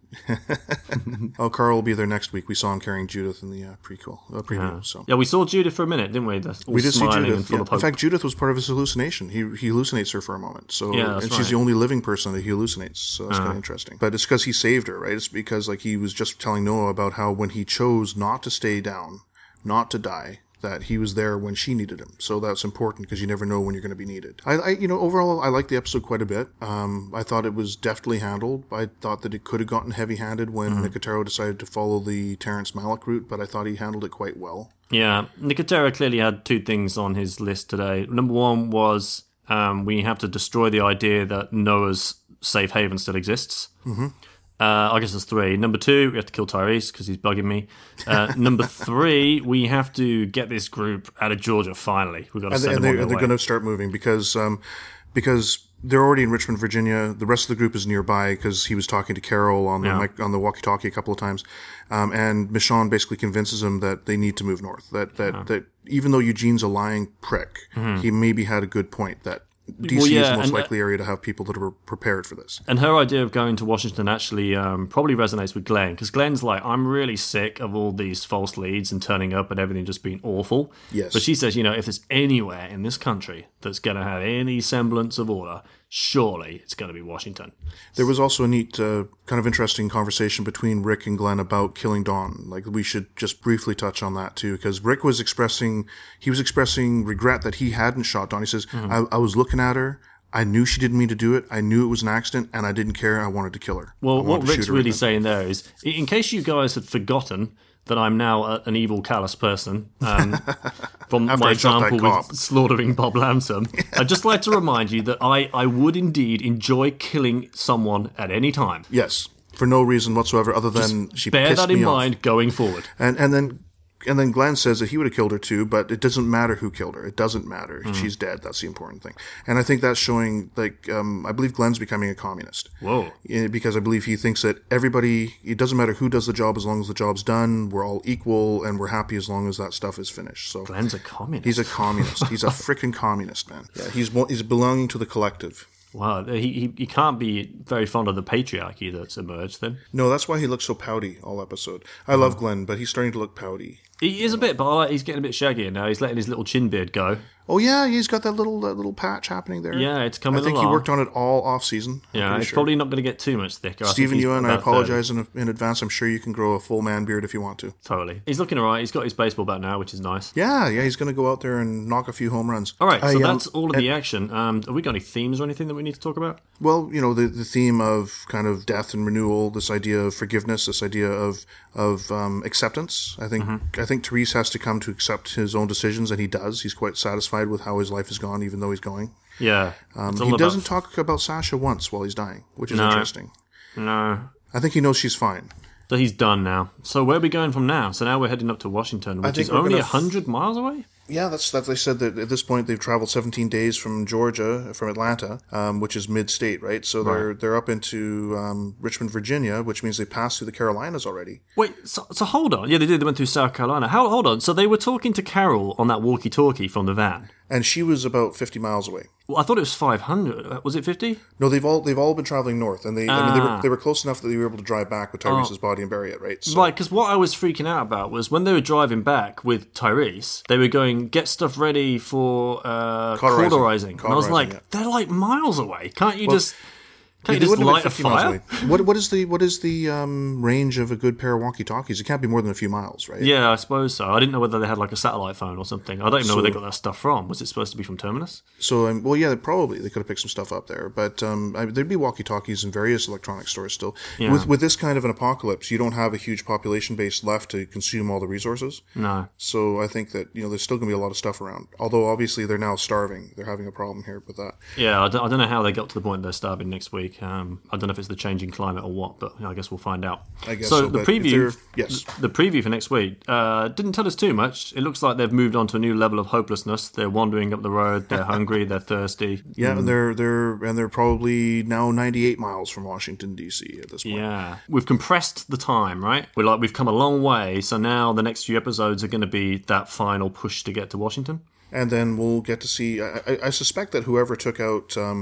S1: Oh, Carl will be there next week. We saw him carrying Judith in the uh, prequel, uh, preview.
S2: Yeah.
S1: So
S2: yeah, we saw Judith for a minute, didn't we? That's all
S1: we did see
S2: smiling and
S1: Judith.
S2: full
S1: Yeah.
S2: of hope.
S1: In fact, Judith was part of his hallucination. He he hallucinates her for a moment. So
S2: Yeah, that's
S1: and she's
S2: right.
S1: the only living person that he hallucinates. So that's kind of interesting. But it's because he saved her, right? It's because like he was just telling Noah about how when he chose not to stay down, not to die, that he was there when she needed him. So that's important because you never know when you're going to be needed. I, I you know, overall, I liked the episode quite a bit. Um, I thought it was deftly handled. I thought that it could have gotten heavy-handed when mm-hmm. Nicotero decided to follow the Terrence Malick route, but I thought he handled it quite well.
S2: Yeah, Nicotero clearly had two things on his list today. Number one was um, we have to destroy the idea that Noah's safe haven still exists.
S1: Mm-hmm.
S2: Uh, I guess there's three. Number two, we have to kill Tyrese because he's bugging me. Uh, number three, we have to get this group out of Georgia finally. We've got to
S1: and
S2: send
S1: they,
S2: them on
S1: and
S2: their
S1: they're
S2: way.
S1: going to start moving because um, because they're already in Richmond, Virginia. The rest of the group is nearby because he was talking to Carol on the
S2: Yeah.
S1: mic, on the walkie-talkie a couple of times, um, and Michonne basically convinces him that they need to move north. That that
S2: Yeah.
S1: that even though Eugene's a lying prick,
S2: Mm-hmm.
S1: he maybe had a good point that D C
S2: Well, yeah,
S1: is the most
S2: and, uh,
S1: likely area to have people that are prepared for this.
S2: And her idea of going to Washington actually um, probably resonates with Glenn because Glenn's like, I'm really sick of all these false leads and turning up and everything just being awful.
S1: Yes.
S2: But she says, you know, if there's anywhere in this country that's going to have any semblance of order, surely it's going to be Washington.
S1: There was also a neat, uh, kind of interesting conversation between Rick and Glenn about killing Dawn. Like, we should just briefly touch on that too, because Rick was expressing, he was expressing regret that he hadn't shot Dawn. He says,
S2: Mm-hmm.
S1: I, I was looking at her. I knew she didn't mean to do it. I knew it was an accident, and I didn't care. I wanted to kill her. I
S2: Well,
S1: wanted
S2: what
S1: to shoot
S2: Rick's
S1: her
S2: really
S1: again.
S2: saying there is, in case you guys had forgotten that I'm now a, an evil, callous person, um, from
S1: After
S2: my
S1: I shot that
S2: example
S1: cop.
S2: with slaughtering Bob Lamson, I'd just like to remind you that I, I would indeed enjoy killing someone at any time.
S1: Yes, for no reason whatsoever other than she
S2: Bear
S1: pissed
S2: that in
S1: me off.
S2: mind going forward.
S1: And and then and then Glenn says that he would have killed her too, but it doesn't matter who killed her. It doesn't matter.
S2: Mm.
S1: She's dead. That's the important thing. And I think that's showing, like, um, I believe Glenn's becoming a communist.
S2: Whoa.
S1: Yeah, because I believe he thinks that everybody, it doesn't matter who does the job as long as the job's done. We're all equal and we're happy as long as that stuff is finished. So
S2: Glenn's a communist.
S1: he's a communist. He's a freaking communist, man. Yeah, he's he's belonging to the collective.
S2: Wow, he, he he can't be very fond of the patriarchy that's emerged then.
S1: No, that's why he looks so pouty all episode. I love Glenn, but he's starting to look pouty.
S2: He is a bit, but I like, he's getting a bit shaggier now. He's letting his little chin beard go.
S1: Oh yeah, he's got that little that little patch happening there.
S2: Yeah, it's coming
S1: I think
S2: along.
S1: he worked on it all off season. I'm
S2: Yeah,
S1: pretty
S2: it's
S1: sure.
S2: probably not going to get too much thicker. I think
S1: Stephen
S2: he's
S1: Ewan, I
S2: about
S1: apologize in, in advance. I'm sure you can grow a full man beard if you want to.
S2: thirty. Totally. He's looking alright. He's got his baseball bat now, which is nice.
S1: Yeah, yeah, he's going to go out there and knock a few home runs.
S2: All right, so
S1: I, um,
S2: that's all of the action. Um, have we got any themes or anything that we need to talk about?
S1: Well, you know, the the theme of kind of death and renewal, this idea of forgiveness, this idea of of um, acceptance. I think
S2: Mm-hmm.
S1: I think Therese has to come to accept his own decisions, and he does. He's quite satisfied with how his life has gone, even though he's going.
S2: Yeah.
S1: Um,
S2: it's
S1: he
S2: all about-
S1: doesn't talk about Sasha once while he's dying, which is
S2: No.
S1: interesting.
S2: No.
S1: I think he knows she's fine.
S2: So he's done now. So where are we going from now? So now we're heading up to Washington, which
S1: think
S2: is
S1: we're
S2: only
S1: gonna
S2: one hundred miles away?
S1: Yeah, that's that. They said that at this point they've traveled seventeen days from Georgia, from Atlanta, um, which is mid-state, right? So they're they're up into um, Richmond, Virginia, which means they passed through the Carolinas already.
S2: Wait, so, so hold on. Yeah, they did. They went through South Carolina. How? Hold on. So they were talking to Carol on that walkie-talkie from the van.
S1: And she was about fifty miles away.
S2: Well, I thought it was five hundred. Was it fifty?
S1: No, they've all they've all been traveling north, and they I mean they
S2: Ah.
S1: were they were close enough that they were able to drive back with Tyrese's body and bury it, right? So,
S2: Right, because what I was freaking out about was when they were driving back with Tyrese, they were going, get stuff ready for uh,
S1: Cauterizing.
S2: cauterizing. And I was
S1: Cauterizing,
S2: like,
S1: yeah.
S2: they're like miles away. Can't you just... Can't
S1: They
S2: you just
S1: wouldn't have
S2: light
S1: been
S2: a
S1: fifty miles
S2: fire?
S1: away. What what is the what is the um, range of a good pair of walkie-talkies? It can't be more than a few miles, right?
S2: Yeah, I suppose so. I didn't know whether they had like a satellite phone or something. I don't even know where they
S1: So-
S2: got that stuff from. Was it supposed to be from Terminus?
S1: So, um, well, yeah, probably they could have picked some stuff up there, but um, I, there'd be walkie-talkies in various electronic stores still.
S2: Yeah.
S1: With with this kind of an apocalypse, you don't have a huge population base left to consume all the resources.
S2: No.
S1: So I think that you know there's still going to be a lot of stuff around. Although obviously they're now starving, they're having a problem here with that.
S2: Yeah, I don't, I don't know how they got to the point they're starving next week. Um, I don't know if it's the changing climate or what, but I guess we'll find out.
S1: I guess so,
S2: the
S1: but if
S2: preview,
S1: they're- yes.
S2: the preview for next week uh, didn't tell us too much. It looks like they've moved on to a new level of hopelessness. They're wandering up the road. They're hungry. They're thirsty.
S1: Yeah, and they're they're and they're probably now ninety-eight miles from Washington D C at this point.
S2: Yeah, we've compressed the time, right? We're like we've come a long way. So now the next few episodes are going to be that final push to get to Washington.
S1: And then we'll get to see. I, I, I suspect that whoever took out um,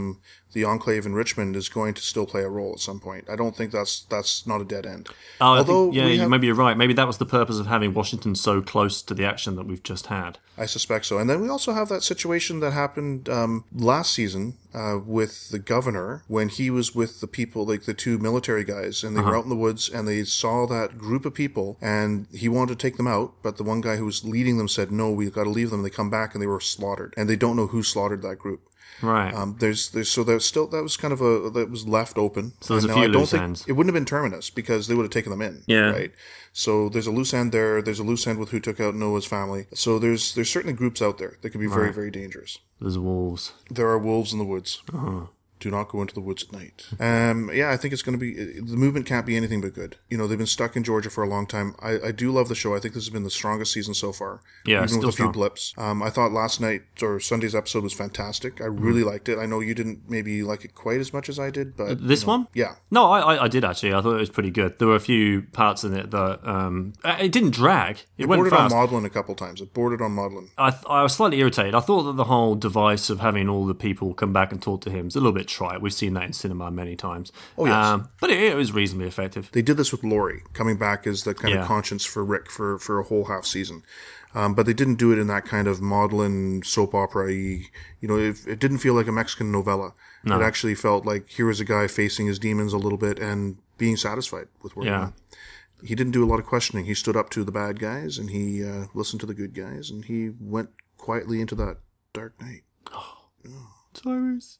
S1: the Enclave in Richmond is going to still play a role at some point. I don't think that's that's not a dead end.
S2: Oh, I
S1: Although
S2: think, yeah,
S1: we have,
S2: maybe you're right. Maybe that was the purpose of having Washington so close to the action that we've just had.
S1: I suspect so. And then we also have that situation that happened um, last season uh, with the governor when he was with the people, like the two military guys, and they uh-huh. were out in the woods and they saw that group of people and he wanted to take them out, but the one guy who was leading them said, no, we've got to leave them. They come back and they were slaughtered. And they don't know who slaughtered that group.
S2: Right.
S1: Um, there's, there's, so there's still, that was kind of a, that was left open.
S2: So there's
S1: and
S2: a few
S1: I don't
S2: loose
S1: think,
S2: ends.
S1: It wouldn't have been Terminus because they would have taken them in.
S2: Yeah.
S1: Right. So there's a loose end there. There's a loose end with who took out Noah's family. So there's, there's certainly groups out there that could be very, right. very dangerous.
S2: There's wolves.
S1: There are wolves in the woods.
S2: Uh-huh.
S1: Do not go into the woods at night. Um, yeah, I think it's going to be, the movement can't be anything but good. You know, they've been stuck in Georgia for a long time. I, I do love the show. I think this has been the strongest season so far.
S2: Yeah,
S1: even
S2: still
S1: with a
S2: strong.
S1: few blips. Um, I thought last night or Sunday's episode was fantastic. I really mm. liked it. I know you didn't maybe like it quite as much as I did, but
S2: this
S1: you know,
S2: one,
S1: yeah,
S2: no, I, I I did actually. I thought it was pretty good. There were a few parts in it that um, it didn't drag. It,
S1: it
S2: went
S1: boarded
S2: fast.
S1: on Maudlin a couple times. It boarded on Maudlin.
S2: I I was slightly irritated. I thought that the whole device of having all the people come back and talk to him is a little bit trite. We've seen that in cinema many times.
S1: Oh, yes.
S2: Um, but it, it was reasonably effective.
S1: They did this with Laurie, coming back as the kind
S2: yeah.
S1: of conscience for Rick for, for a whole half season. Um, but they didn't do it in that kind of maudlin soap opera-y, you know, it, it didn't feel like a Mexican novella. No. It actually felt like here was a guy facing his demons a little bit and being satisfied with where
S2: yeah.
S1: he went. He didn't do a lot of questioning. He stood up to the bad guys and he uh, listened to the good guys and he went quietly into that dark night.
S2: Oh, oh. Tyrese.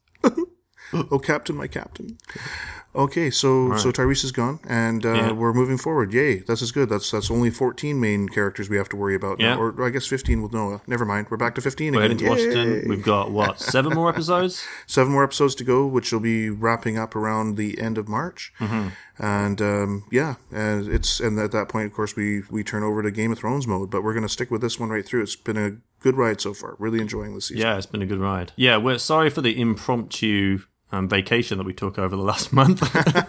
S1: Oh, Captain, my Captain. Okay, so right. so Tyrese is gone, and uh,
S2: yeah.
S1: we're moving forward. Yay, this is good. That's that's only fourteen main characters we have to worry about
S2: yeah.
S1: now. Or, or I guess fifteen with Noah. Never mind, we're back to fifteen
S2: we're
S1: again.
S2: We're heading to Washington. We've got, what, seven more episodes?
S1: Seven more episodes to go, which will be wrapping up around the end of March.
S2: Mm-hmm.
S1: And, um, yeah, and it's and at that point, of course, we, we turn over to Game of Thrones mode, but we're going to stick with this one right through. It's been a good ride so far. Really enjoying this season.
S2: Yeah, it's been a good ride. Yeah, we're sorry for the impromptu... Um, vacation that we took over the last month.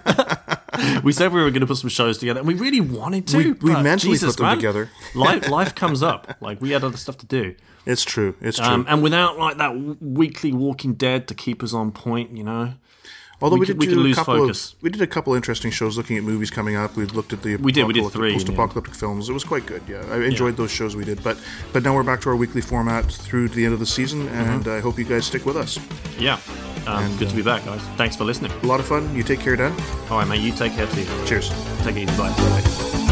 S2: We said we were going to put some shows together, and we really wanted to.
S1: We, we mentally
S2: Jesus,
S1: put them
S2: man,
S1: together.
S2: life, life comes up. Like, we had other stuff to do.
S1: It's true. It's true.
S2: Um, and without like that w- weekly Walking Dead to keep us on point, you know.
S1: Although we,
S2: we
S1: did
S2: could, we
S1: do
S2: could
S1: a
S2: lose
S1: couple
S2: focus.
S1: of we did a couple interesting shows looking at movies coming up. We looked at the
S2: we did we did three
S1: post-apocalyptic
S2: yeah.
S1: films. It was quite good. Yeah, I enjoyed
S2: yeah.
S1: those shows we did. But but now we're back to our weekly format through to the end of the season, and mm-hmm. I hope you guys stick with us.
S2: Yeah, um, and, good to be back, guys. Thanks for listening.
S1: A lot of fun. You take care, Dan.
S2: All right, mate. You take care too.
S1: Cheers.
S2: Take it easy. Bye. Bye.